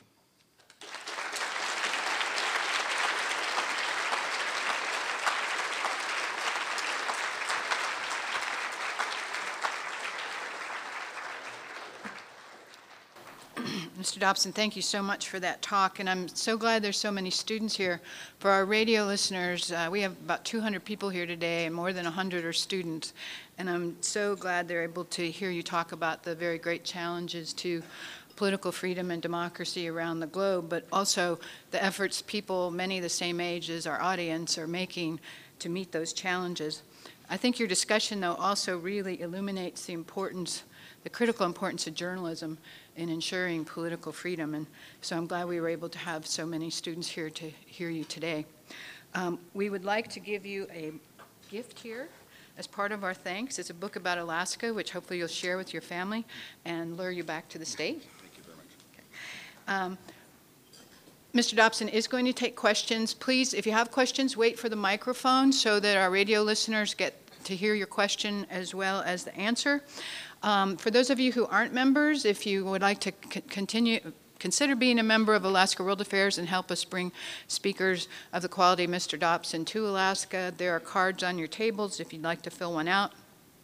Mister Dobson, thank you so much for that talk, and I'm so glad there's so many students here. For our radio listeners, uh, we have about two hundred people here today, and more than one hundred are students, and I'm so glad they're able to hear you talk about the very great challenges to political freedom and democracy around the globe, but also the efforts people, many the same age as our audience, are making to meet those challenges. I think your discussion, though, also really illuminates the importance, the critical importance of journalism in ensuring political freedom, and so I'm glad we were able to have so many students here to hear you today. Um, we would like to give you a gift here as part of our thanks. It's a book about Alaska, which hopefully you'll share with your family and lure you back to the state. Thank you very much. Okay. Um, Mister Dobson is going to take questions. Please, if you have questions, wait for the microphone so that our radio listeners get to hear your question as well as the answer. Um, for those of you who aren't members, if you would like to c continue, consider being a member of Alaska World Affairs and help us bring speakers of the quality of Mister Dobson to Alaska, there are cards on your tables if you'd like to fill one out.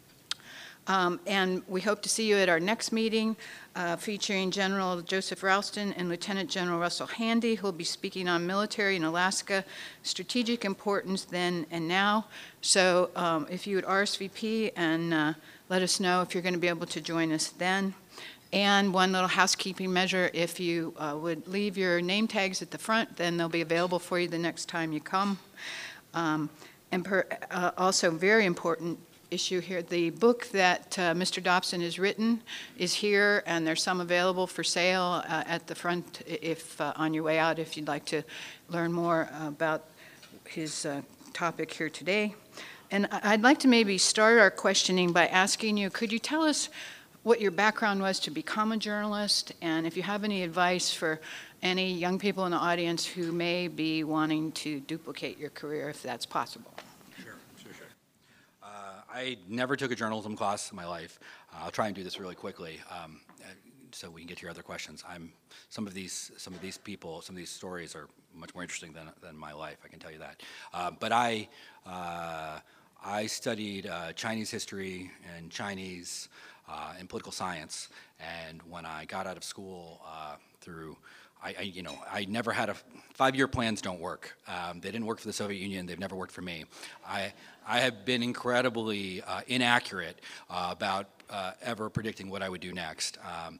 Um, and we hope to see you at our next meeting uh, featuring General Joseph Ralston and Lieutenant General Russell Handy, who will be speaking on military in Alaska, strategic importance then and now. So um, if you would R S V P and uh, let us know if you're going to be able to join us then. And one little housekeeping measure, if you uh, would leave your name tags at the front, then they'll be available for you the next time you come. Um, and per, uh, also very important issue here, the book that uh, Mister Dobson has written is here, and there's some available for sale uh, at the front if uh, on your way out if you'd like to learn more about his uh, topic here today. And I'd like to maybe start our questioning by asking you, could you tell us what your background was to become a journalist, and if you have any advice for any young people in the audience who may be wanting to duplicate your career, if that's possible? Sure, sure, sure. Uh, I never took a journalism class in my life. Uh, I'll try and do this really quickly um, so we can get to your other questions. I'm, some of these, some of these people, some of these stories are much more interesting than, than my life, I can tell you that. Uh, but I, uh, I studied uh, Chinese history and Chinese uh, and political science, and when I got out of school uh, through, I, I, you know, I never had a, five-year plans don't work. Um, they didn't work for the Soviet Union, they've never worked for me. I, I have been incredibly uh, inaccurate uh, about uh, ever predicting what I would do next. Um,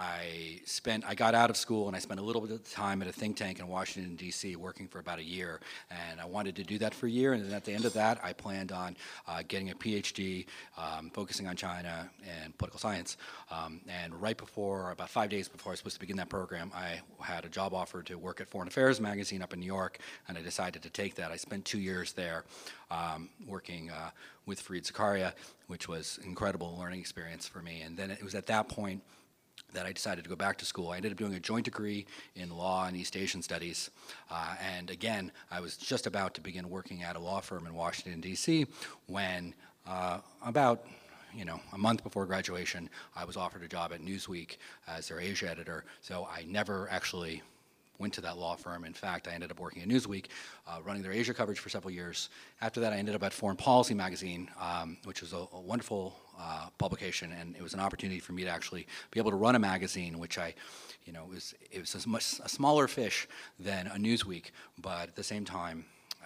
I spent, I got out of school and I spent a little bit of time at a think tank in Washington, D C working for about a year, and I wanted to do that for a year, and then at the end of that I planned on uh, getting a PhD, um, focusing on China and political science, um, and right before, about five days before I was supposed to begin that program, I had a job offer to work at Foreign Affairs magazine up in New York, and I decided to take that. I spent two years there um, working uh, with Fareed Zakaria, which was an incredible learning experience for me, and then it was at that point that I decided to go back to school. I ended up doing a joint degree in law and East Asian studies, uh, and again, I was just about to begin working at a law firm in Washington, D C when uh, about you know, a month before graduation, I was offered a job at Newsweek as their Asia editor, so I never actually went to that law firm. In fact, I ended up working at Newsweek, uh, running their Asia coverage for several years. After that, I ended up at Foreign Policy magazine, um, which was a, a wonderful uh, publication, and it was an opportunity for me to actually be able to run a magazine, which I, you know, was, it was a, much, a smaller fish than a Newsweek, but at the same time,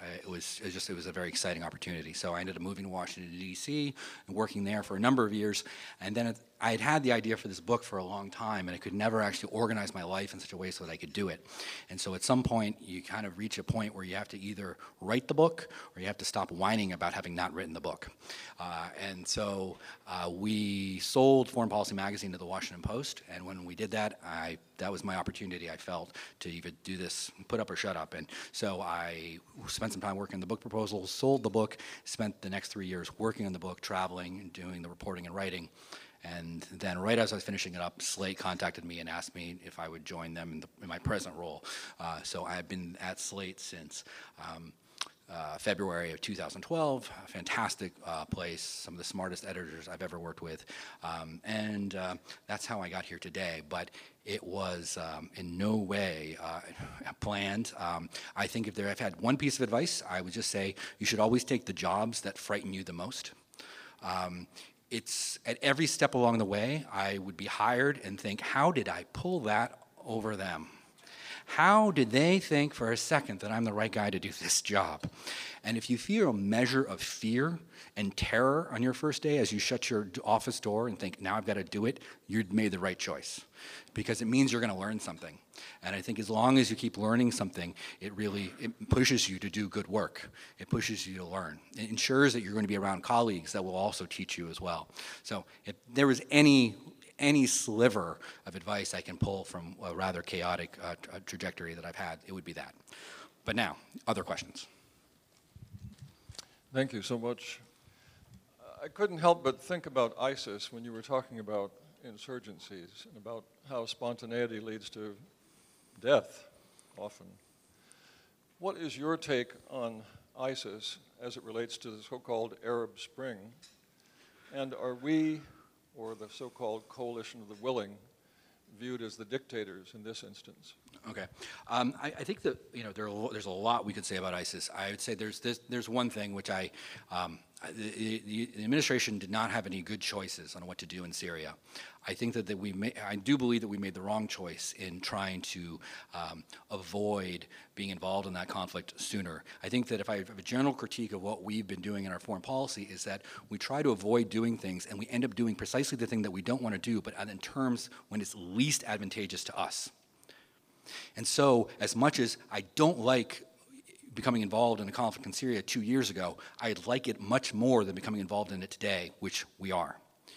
it was, it was just it was a very exciting opportunity. So I ended up moving to Washington, D C and working there for a number of years. And then it, I had had the idea for this book for a long time, and I could never actually organize my life in such a way so that I could do it. And so at some point, you kind of reach a point where you have to either write the book or you have to stop whining about having not written the book. Uh, and so uh, we sold Foreign Policy Magazine to the Washington Post, and when we did that, I that was my opportunity, I felt, to either do this, put up or shut up. And so I spent some time working on the book proposal, sold the book, spent the next three years working on the book, traveling and doing the reporting and writing. And then right as I was finishing it up, Slate contacted me and asked me if I would join them in, the, in my present role. Uh, so I've been at Slate since um, uh, February of two thousand twelve. A fantastic uh, place, some of the smartest editors I've ever worked with. Um, and uh, that's how I got here today. But it was um, in no way uh, planned. Um, I think if there, I've had one piece of advice, I would just say you should always take the jobs that frighten you the most. Um, It's at every step along the way, I would be hired and think, how did I pull that over them? How did they think for a second that I'm the right guy to do this job? And if you feel a measure of fear and terror on your first day as you shut your office door and think, now I've got to do it, you've made the right choice. Because it means you're going to learn something. And I think as long as you keep learning something, it really it pushes you to do good work. It pushes you to learn. It ensures that you're going to be around colleagues that will also teach you as well. So if there was any any sliver of advice I can pull from a rather chaotic uh, tra trajectory that I've had, it would be that. But now, other questions. Thank you so much. I couldn't help but think about ISIS when you were talking about insurgencies and about how spontaneity leads to death often. What is your take on ISIS as it relates to the so-called Arab Spring? And are we, or the so-called coalition of the willing, viewed as the dictators in this instance? Okay, um, I, I think that you know there are, there's a lot we could say about ISIS. I would say there's this, there's one thing which I um, the, the, the administration did not have any good choices on what to do in Syria. I think that, that we may, I do believe that we made the wrong choice in trying to um, avoid being involved in that conflict sooner. I think that if I have a general critique of what we've been doing in our foreign policy is that we try to avoid doing things and we end up doing precisely the thing that we don't want to do, but in terms when it's least advantageous to us. And so, as much as I don't like becoming involved in a conflict in Syria two years ago, I'd like it much more than becoming involved in it today, which we are.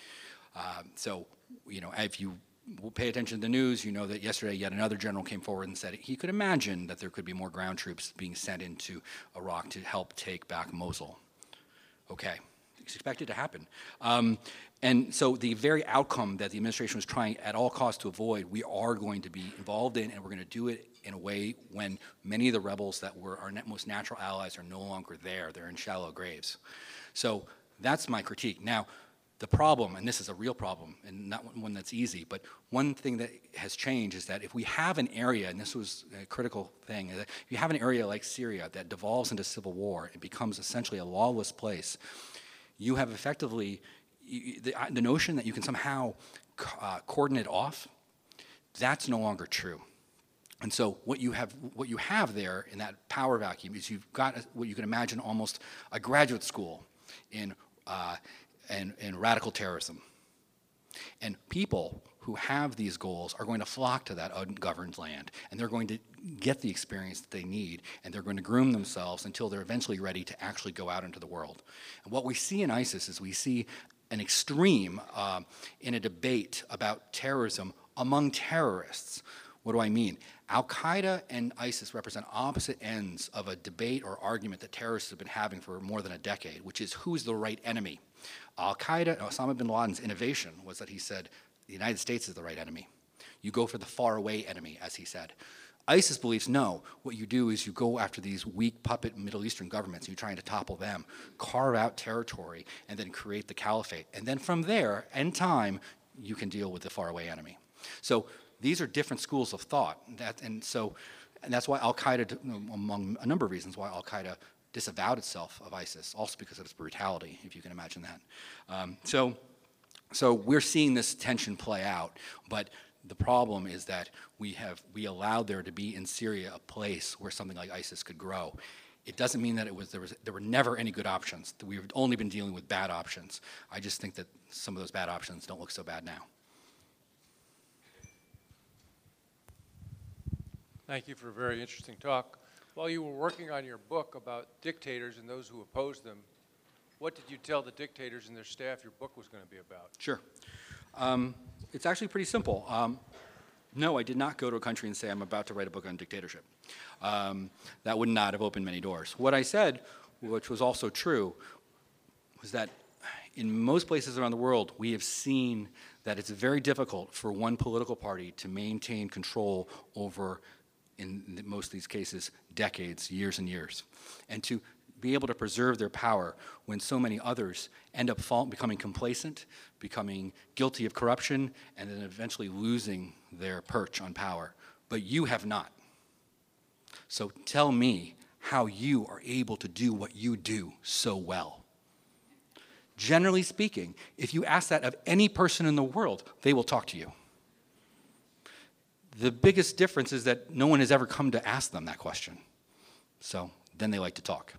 Um, so, you know, if you pay attention to the news, you know that yesterday yet another general came forward and said he could imagine that there could be more ground troops being sent into Iraq to help take back Mosul. Okay. It's expected to happen. Um, and so the very outcome that the administration was trying at all costs to avoid, we are going to be involved in, and we're going to do it in a way when many of the rebels that were our most natural allies are no longer there. They're in shallow graves. So that's my critique. Now, the problem, and this is a real problem, and not one that's easy, but one thing that has changed is that if we have an area, and this was a critical thing, if you have an area like Syria that devolves into civil war, it becomes essentially a lawless place, you have effectively, you, the, the notion that you can somehow uh, cordon it off, that's no longer true. And so what you have, what you have there in that power vacuum is you've got a, what you can imagine almost a graduate school in, uh, in, in radical terrorism. And people who have these goals are going to flock to that ungoverned land, and they're going to get the experience that they need, and they're going to groom themselves until they're eventually ready to actually go out into the world. And what we see in ISIS is we see an extreme uh, in a debate about terrorism among terrorists. What do I mean? Al-Qaeda and ISIS represent opposite ends of a debate or argument that terrorists have been having for more than a decade, which is who's the right enemy. Al-Qaeda, Osama bin Laden's innovation was that he said, the United States is the right enemy. You go for the faraway enemy, as he said. ISIS believes, no, what you do is you go after these weak puppet Middle Eastern governments, and you're trying to topple them, carve out territory, and then create the caliphate. And then from there, in time, you can deal with the faraway enemy. So these are different schools of thought. That, and so and that's why Al-Qaeda, among a number of reasons, why Al-Qaeda disavowed itself of ISIS, also because of its brutality, if you can imagine that. Um, so, so we're seeing this tension play out, but the problem is that we have we allowed there to be in Syria a place where something like ISIS could grow. It doesn't mean that it was there, was, there were never any good options. That we've only been dealing with bad options. I just think that some of those bad options don't look so bad now. Thank you for a very interesting talk. While you were working on your book about dictators and those who opposed them, what did you tell the dictators and their staff your book was going to be about? Sure. Um, it's actually pretty simple. Um, no, I did not go to a country and say, I'm about to write a book on dictatorship. Um, that would not have opened many doors. What I said, which was also true, was that in most places around the world, we have seen that it's very difficult for one political party to maintain control over, in most of these cases, decades, years and years, and to be able to preserve their power when so many others end up fall, becoming complacent, becoming guilty of corruption, and then eventually losing their perch on power. But you have not. So tell me how you are able to do what you do so well. Generally speaking, if you ask that of any person in the world, they will talk to you. The biggest difference is that no one has ever come to ask them that question. So then they like to talk.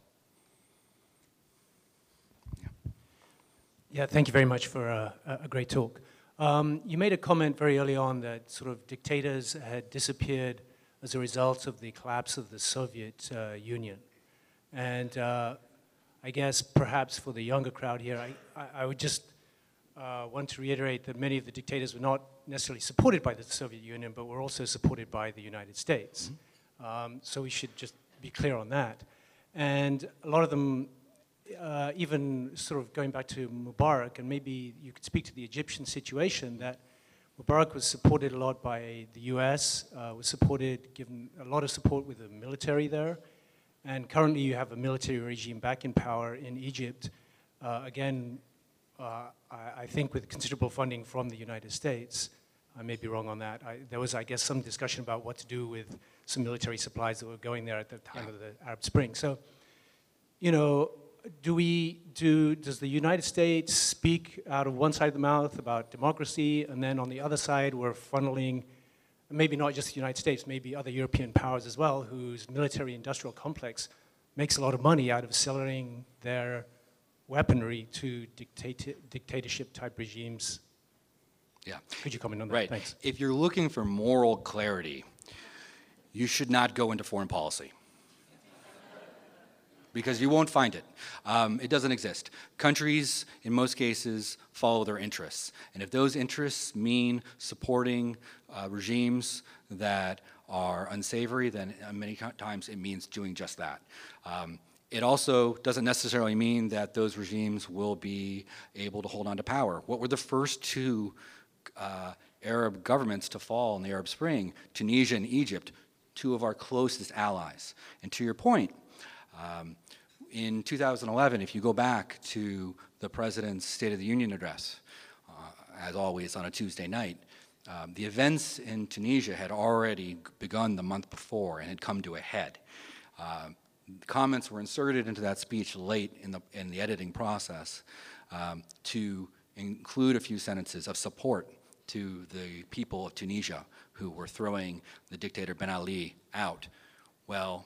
Yeah, thank you very much for a, a great talk. Um, you made a comment very early on that sort of dictators had disappeared as a result of the collapse of the Soviet uh, Union. And uh, I guess perhaps for the younger crowd here, I, I, I would just uh, want to reiterate that many of the dictators were not necessarily supported by the Soviet Union, but were also supported by the United States. Mm-hmm. um, so we should just be clear on that. And a lot of them, Uh, even sort of going back to Mubarak, and maybe you could speak to the Egyptian situation, that Mubarak was supported a lot by the U S, uh, was supported, given a lot of support with the military there, and currently you have a military regime back in power in Egypt, uh, again, uh, I, I think with considerable funding from the United States. I may be wrong on that. I, there was, I guess, some discussion about what to do with some military supplies that were going there at the time of the Arab Spring. So, you know, Do we do, does the United States speak out of one side of the mouth about democracy, and then on the other side we're funneling, maybe not just the United States, maybe other European powers as well, whose military-industrial complex makes a lot of money out of selling their weaponry to dictat dictatorship-type regimes? Yeah. Could you comment on that? Right. Thanks. If you're looking for moral clarity, you should not go into foreign policy, because you won't find it. Um, it doesn't exist. Countries, in most cases, follow their interests. And if those interests mean supporting uh, regimes that are unsavory, then uh, many times it means doing just that. Um, it also doesn't necessarily mean that those regimes will be able to hold on to power. What were the first two uh, Arab governments to fall in the Arab Spring? Tunisia and Egypt, two of our closest allies. And to your point, Um, in two thousand eleven, if you go back to the President's State of the Union address, uh, as always on a Tuesday night, um, the events in Tunisia had already begun the month before and had come to a head. Uh, comments were inserted into that speech late in the, in the editing process um, to include a few sentences of support to the people of Tunisia who were throwing the dictator Ben Ali out. Well,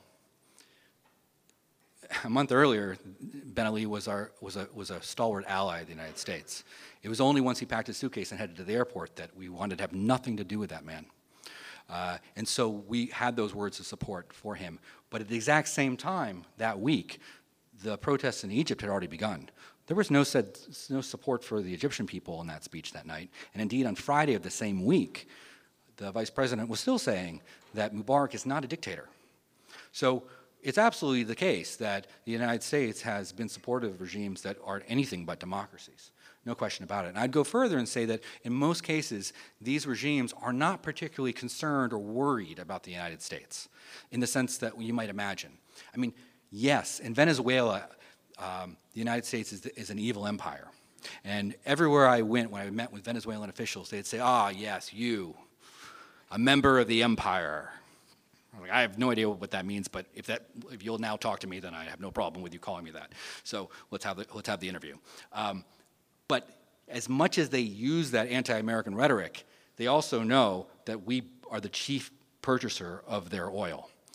a month earlier, Ben Ali was, our, was, a, was a stalwart ally of the United States. It was only once he packed his suitcase and headed to the airport that we wanted to have nothing to do with that man. Uh, and so we had those words of support for him. But at the exact same time, that week, the protests in Egypt had already begun. There was no, said, no support for the Egyptian people in that speech that night. And indeed, on Friday of the same week, the vice president was still saying that Mubarak is not a dictator. So it's absolutely the case that the United States has been supportive of regimes that are anything but democracies. No question about it. And I'd go further and say that in most cases, these regimes are not particularly concerned or worried about the United States in the sense that you might imagine. I mean, yes, in Venezuela, um, the United States is, is an evil empire. And everywhere I went when I met with Venezuelan officials, they'd say, ah, yes, you, a member of the empire. I have no idea what that means, but if that, if you'll now talk to me, then I have no problem with you calling me that. So let's have the, let's have the interview. Um, but as much as they use that anti-American rhetoric, they also know that we are the chief purchaser of their oil.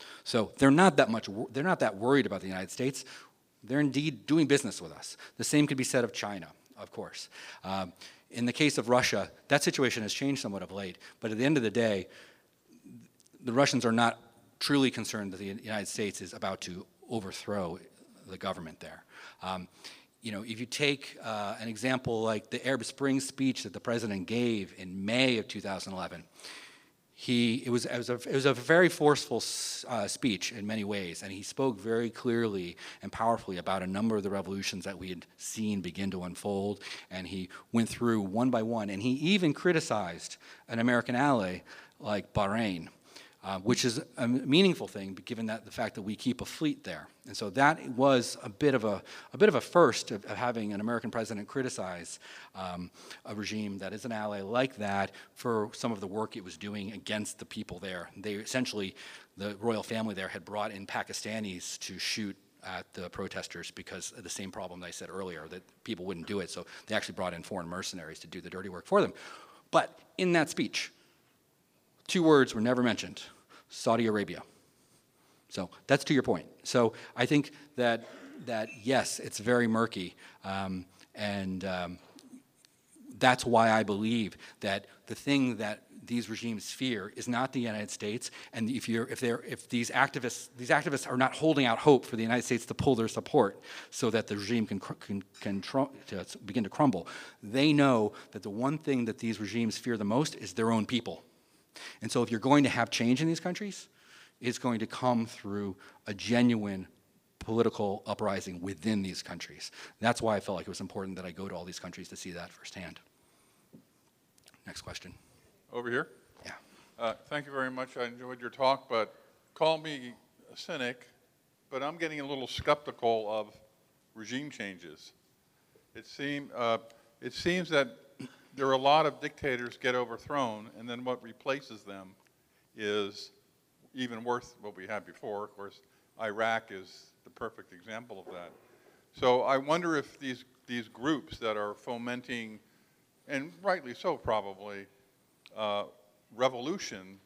So they're not that much, wor- they're not that worried about the United States. They're indeed doing business with us. The same could be said of China, of course. Um, in the case of Russia, that situation has changed somewhat of late, but at the end of the day, the Russians are not truly concerned that the United States is about to overthrow the government there. Um, you know, if you take uh, an example like the Arab Spring speech that the president gave in May of two thousand eleven, he, it, was, it, was a, it was a very forceful uh, speech in many ways, and he spoke very clearly and powerfully about a number of the revolutions that we had seen begin to unfold, and he went through one by one, and he even criticized an American ally like Bahrain, Uh, which is a meaningful thing, given that the fact that we keep a fleet there. And so that was a bit of a, a bit of a first of, of having an American president criticize um, a regime that is an ally like that for some of the work it was doing against the people there. They essentially, the royal family there had brought in Pakistanis to shoot at the protesters because of the same problem that I said earlier, that people wouldn't do it. So they actually brought in foreign mercenaries to do the dirty work for them. But in that speech, two words were never mentioned: Saudi Arabia. So that's to your point. So I think that, that yes, it's very murky, um, and um, that's why I believe that the thing that these regimes fear is not the United States, and if, you're, if, they're, if these, activists, these activists are not holding out hope for the United States to pull their support so that the regime can, can, can to begin to crumble, they know that the one thing that these regimes fear the most is their own people. And so if you're going to have change in these countries, it's going to come through a genuine political uprising within these countries. That's why I felt like it was important that I go to all these countries to see that firsthand. Next question. Over here? Yeah. Uh, thank you very much. I enjoyed your talk, but call me a cynic, but I'm getting a little skeptical of regime changes. It, seem, uh, it seems that there are a lot of dictators get overthrown, and then what replaces them is even worse what we had before. Of course, Iraq is the perfect example of that. So I wonder if these, these groups that are fomenting, and rightly so probably, uh, revolution,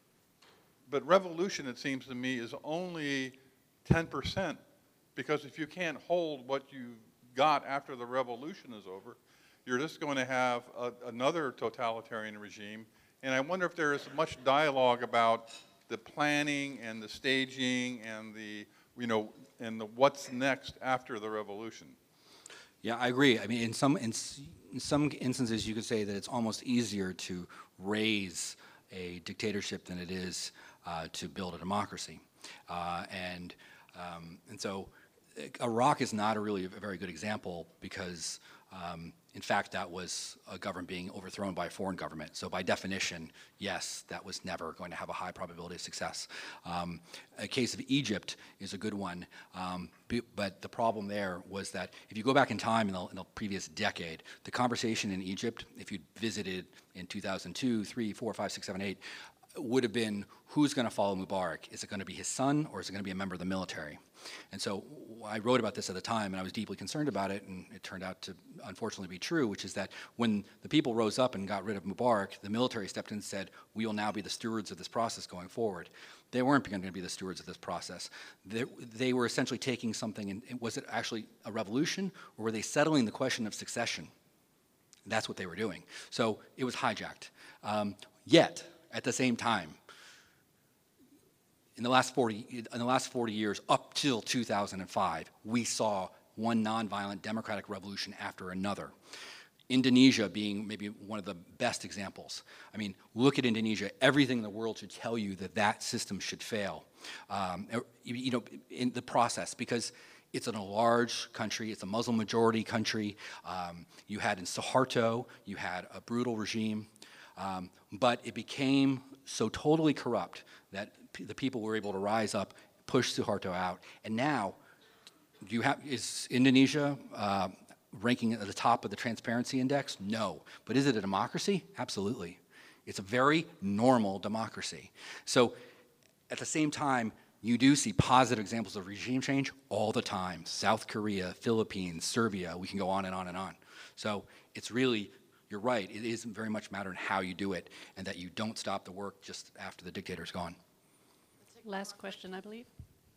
but revolution, it seems to me, is only ten percent, because if you can't hold what you got after the revolution is over, you're just going to have a, another totalitarian regime. And I wonder if there is much dialogue about the planning and the staging and the, you know, and the what's next after the revolution. Yeah, I agree. I mean, in some, in, in some instances, you could say that it's almost easier to raise a dictatorship than it is uh, to build a democracy. Uh, and, um, and so Iraq is not a really a very good example because Um, in fact, that was a government being overthrown by a foreign government. So by definition, yes, that was never going to have a high probability of success. Um, a case of Egypt is a good one, um, but the problem there was that if you go back in time in the, in the previous decade, the conversation in Egypt, if you'd visited in two thousand two, three, four, five, six, seven, eight, would have been, who's going to follow Mubarak? Is it going to be his son, or is it going to be a member of the military? And so I wrote about this at the time, and I was deeply concerned about it, and it turned out to unfortunately be true, which is that when the people rose up and got rid of Mubarak, the military stepped in and said, we will now be the stewards of this process going forward. They weren't going to be the stewards of this process. They, they were essentially taking something, and was it actually a revolution, or were they settling the question of succession? That's what they were doing. So it was hijacked. Um, yet, at the same time, in the last forty, in the last forty years, up till two thousand five, we saw one nonviolent democratic revolution after another. Indonesia being maybe one of the best examples. I mean, look at Indonesia. Everything in the world should tell you that that system should fail, um, you know, in the process, because it's in a large country. It's a Muslim majority country. Um, you had in Suharto, you had a brutal regime. Um, but it became so totally corrupt that p the people were able to rise up, push Suharto out, and now, do you have, is Indonesia uh, ranking at the top of the Transparency Index? No. But is it a democracy? Absolutely. It's a very normal democracy. So at the same time, you do see positive examples of regime change all the time. South Korea, Philippines, Serbia, we can go on and on and on. So it's really, you're right, it is very much a matter of how you do it, and that you don't stop the work just after the dictator's gone. last question, I believe.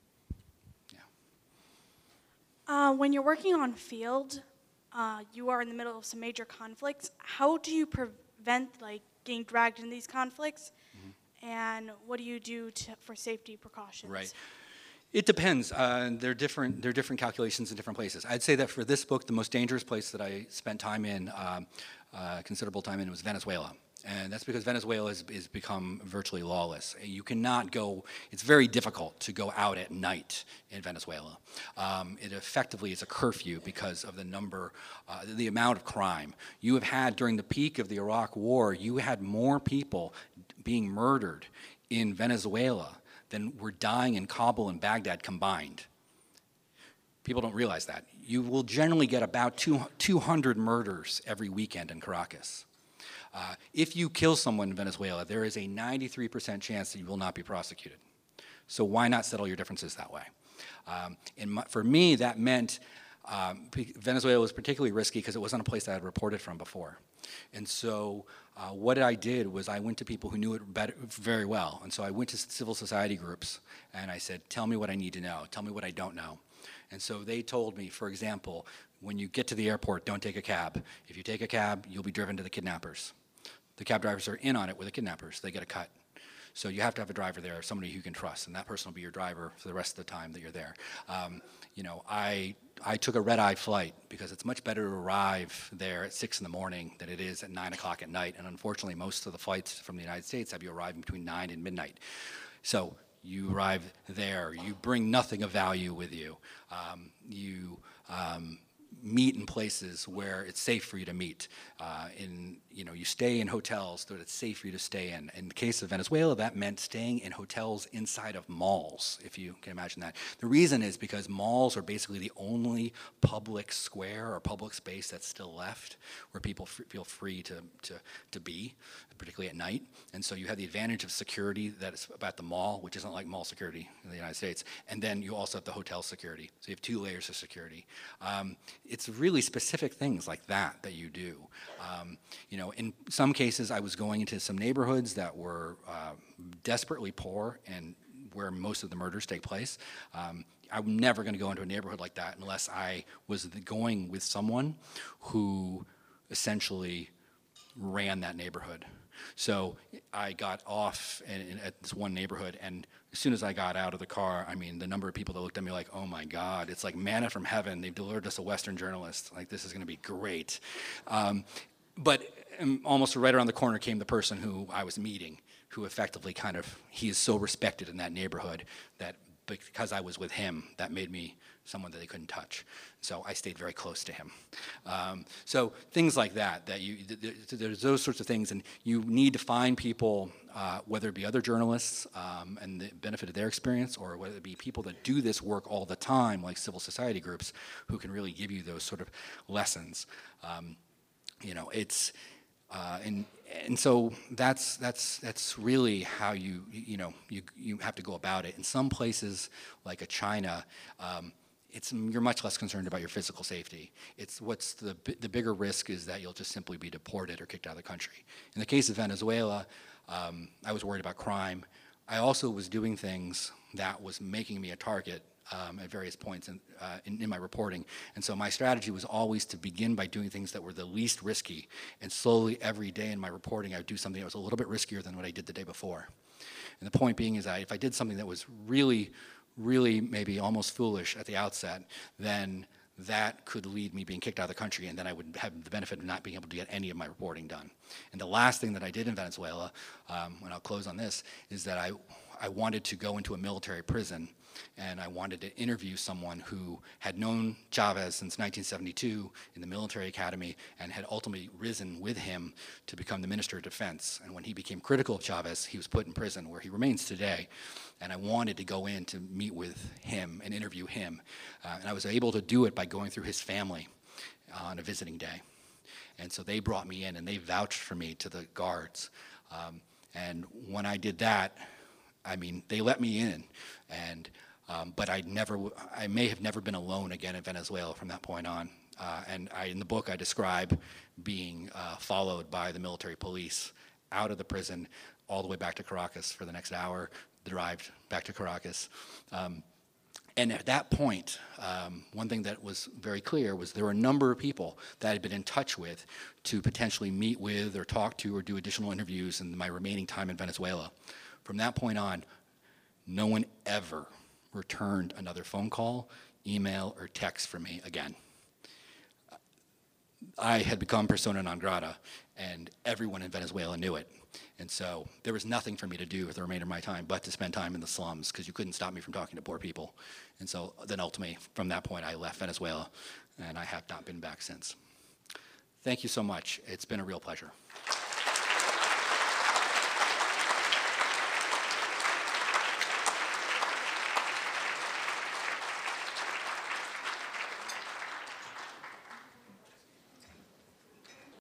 Uh, when you're working on field, uh, you are in the middle of some major conflicts. How do you prevent like getting dragged into these conflicts? Mm-hmm. And what do you do to, for safety precautions? Right. It depends. Uh, there are different. There are different calculations in different places. I'd say that for this book, the most dangerous place that I spent time in, um, uh, considerable time in, was Venezuela. And that's because Venezuela has, has become virtually lawless. You cannot go, it's very difficult to go out at night in Venezuela. Um, it effectively is a curfew because of the number, uh, the amount of crime. You have had, during the peak of the Iraq War, you had more people being murdered in Venezuela than were dying in Kabul and Baghdad combined. People don't realize that. You will generally get about two hundred murders every weekend in Caracas. Uh, if you kill someone in Venezuela, there is a ninety-three percent chance that you will not be prosecuted. So why not settle your differences that way? Um, and my, for me, that meant um, Venezuela was particularly risky because it wasn't a place that I had reported from before. And so uh, what I did was I went to people who knew it better, very well. And so I went to civil society groups and I said, tell me what I need to know. Tell me what I don't know. And so they told me, for example, when you get to the airport, don't take a cab. If you take a cab, you'll be driven to the kidnappers. The cab drivers are in on it with the kidnappers. They get a cut. So you have to have a driver there, somebody who you can trust, and that person will be your driver for the rest of the time that you're there. Um, you know, I I took a red-eye flight because it's much better to arrive there at six in the morning than it is at nine o'clock at night. And unfortunately, most of the flights from the United States have you arriving between nine and midnight. So you arrive there. You bring nothing of value with you. Um, you um, meet in places where it's safe for you to meet. Uh, in, you know, you stay in hotels that it's safe for you to stay in. In the case of Venezuela, that meant staying in hotels inside of malls, if you can imagine that. The reason is because malls are basically the only public square or public space that's still left where people f feel free to, to, to be, particularly at night. And so you have the advantage of security that is about the mall, which isn't like mall security in the United States. And then you also have the hotel security. So you have two layers of security. Um, it's really specific things like that that you do. Um, you know, in some cases, I was going into some neighborhoods that were uh, desperately poor and where most of the murders take place. Um, I'm never going to go into a neighborhood like that unless I was going with someone who essentially ran that neighborhood. So I got off in, in, at this one neighborhood, and as soon as I got out of the car, I mean, the number of people that looked at me like, oh my God, it's like manna from heaven. They've delivered us a Western journalist. Like, this is going to be great. Um, but um, almost right around the corner came the person who I was meeting, who effectively kind of, he is so respected in that neighborhood that because I was with him, that made me someone that they couldn't touch. So I stayed very close to him. Um, so things like that, that you, th th there's those sorts of things, and you need to find people, uh, whether it be other journalists um, and the benefit of their experience, or whether it be people that do this work all the time, like civil society groups, who can really give you those sort of lessons. Um, you know, it's, uh, and, and so that's, that's, that's really how you, you know, you, you have to go about it. In some places, like a China, um, it's, you're much less concerned about your physical safety. It's what's the, the bigger risk is that you'll just simply be deported or kicked out of the country. In the case of Venezuela, um, I was worried about crime. I also was doing things that was making me a target um, at various points in, uh, in, in my reporting. And so my strategy was always to begin by doing things that were the least risky. And slowly every day in my reporting, I would do something that was a little bit riskier than what I did the day before. And the point being is that if I did something that was really, really maybe almost foolish at the outset, then that could lead me being kicked out of the country, and then I would have the benefit of not being able to get any of my reporting done. And the last thing that I did in Venezuela, um, and I'll close on this, is that I, I wanted to go into a military prison, and I wanted to interview someone who had known Chavez since nineteen seventy-two in the military academy and had ultimately risen with him to become the Minister of Defense. And when he became critical of Chavez, he was put in prison, where he remains today. And I wanted to go in to meet with him and interview him. Uh, and I was able to do it by going through his family on a visiting day. And so they brought me in, and they vouched for me to the guards. Um, and when I did that, I mean, they let me in, and um, but I never, I may have never been alone again in Venezuela from that point on. Uh, and I, in the book, I describe being uh, followed by the military police out of the prison, all the way back to Caracas for the next hour, the drive back to Caracas. Um, and at that point, um, one thing that was very clear was there were a number of people that I had been in touch with to potentially meet with or talk to or do additional interviews in my remaining time in Venezuela. From that point on, no one ever returned another phone call, email, or text from me again. I had become persona non grata, and everyone in Venezuela knew it. And so there was nothing for me to do with the remainder of my time but to spend time in the slums, because you couldn't stop me from talking to poor people. And so then ultimately, from that point, I left Venezuela, and I have not been back since. Thank you so much. It's been a real pleasure.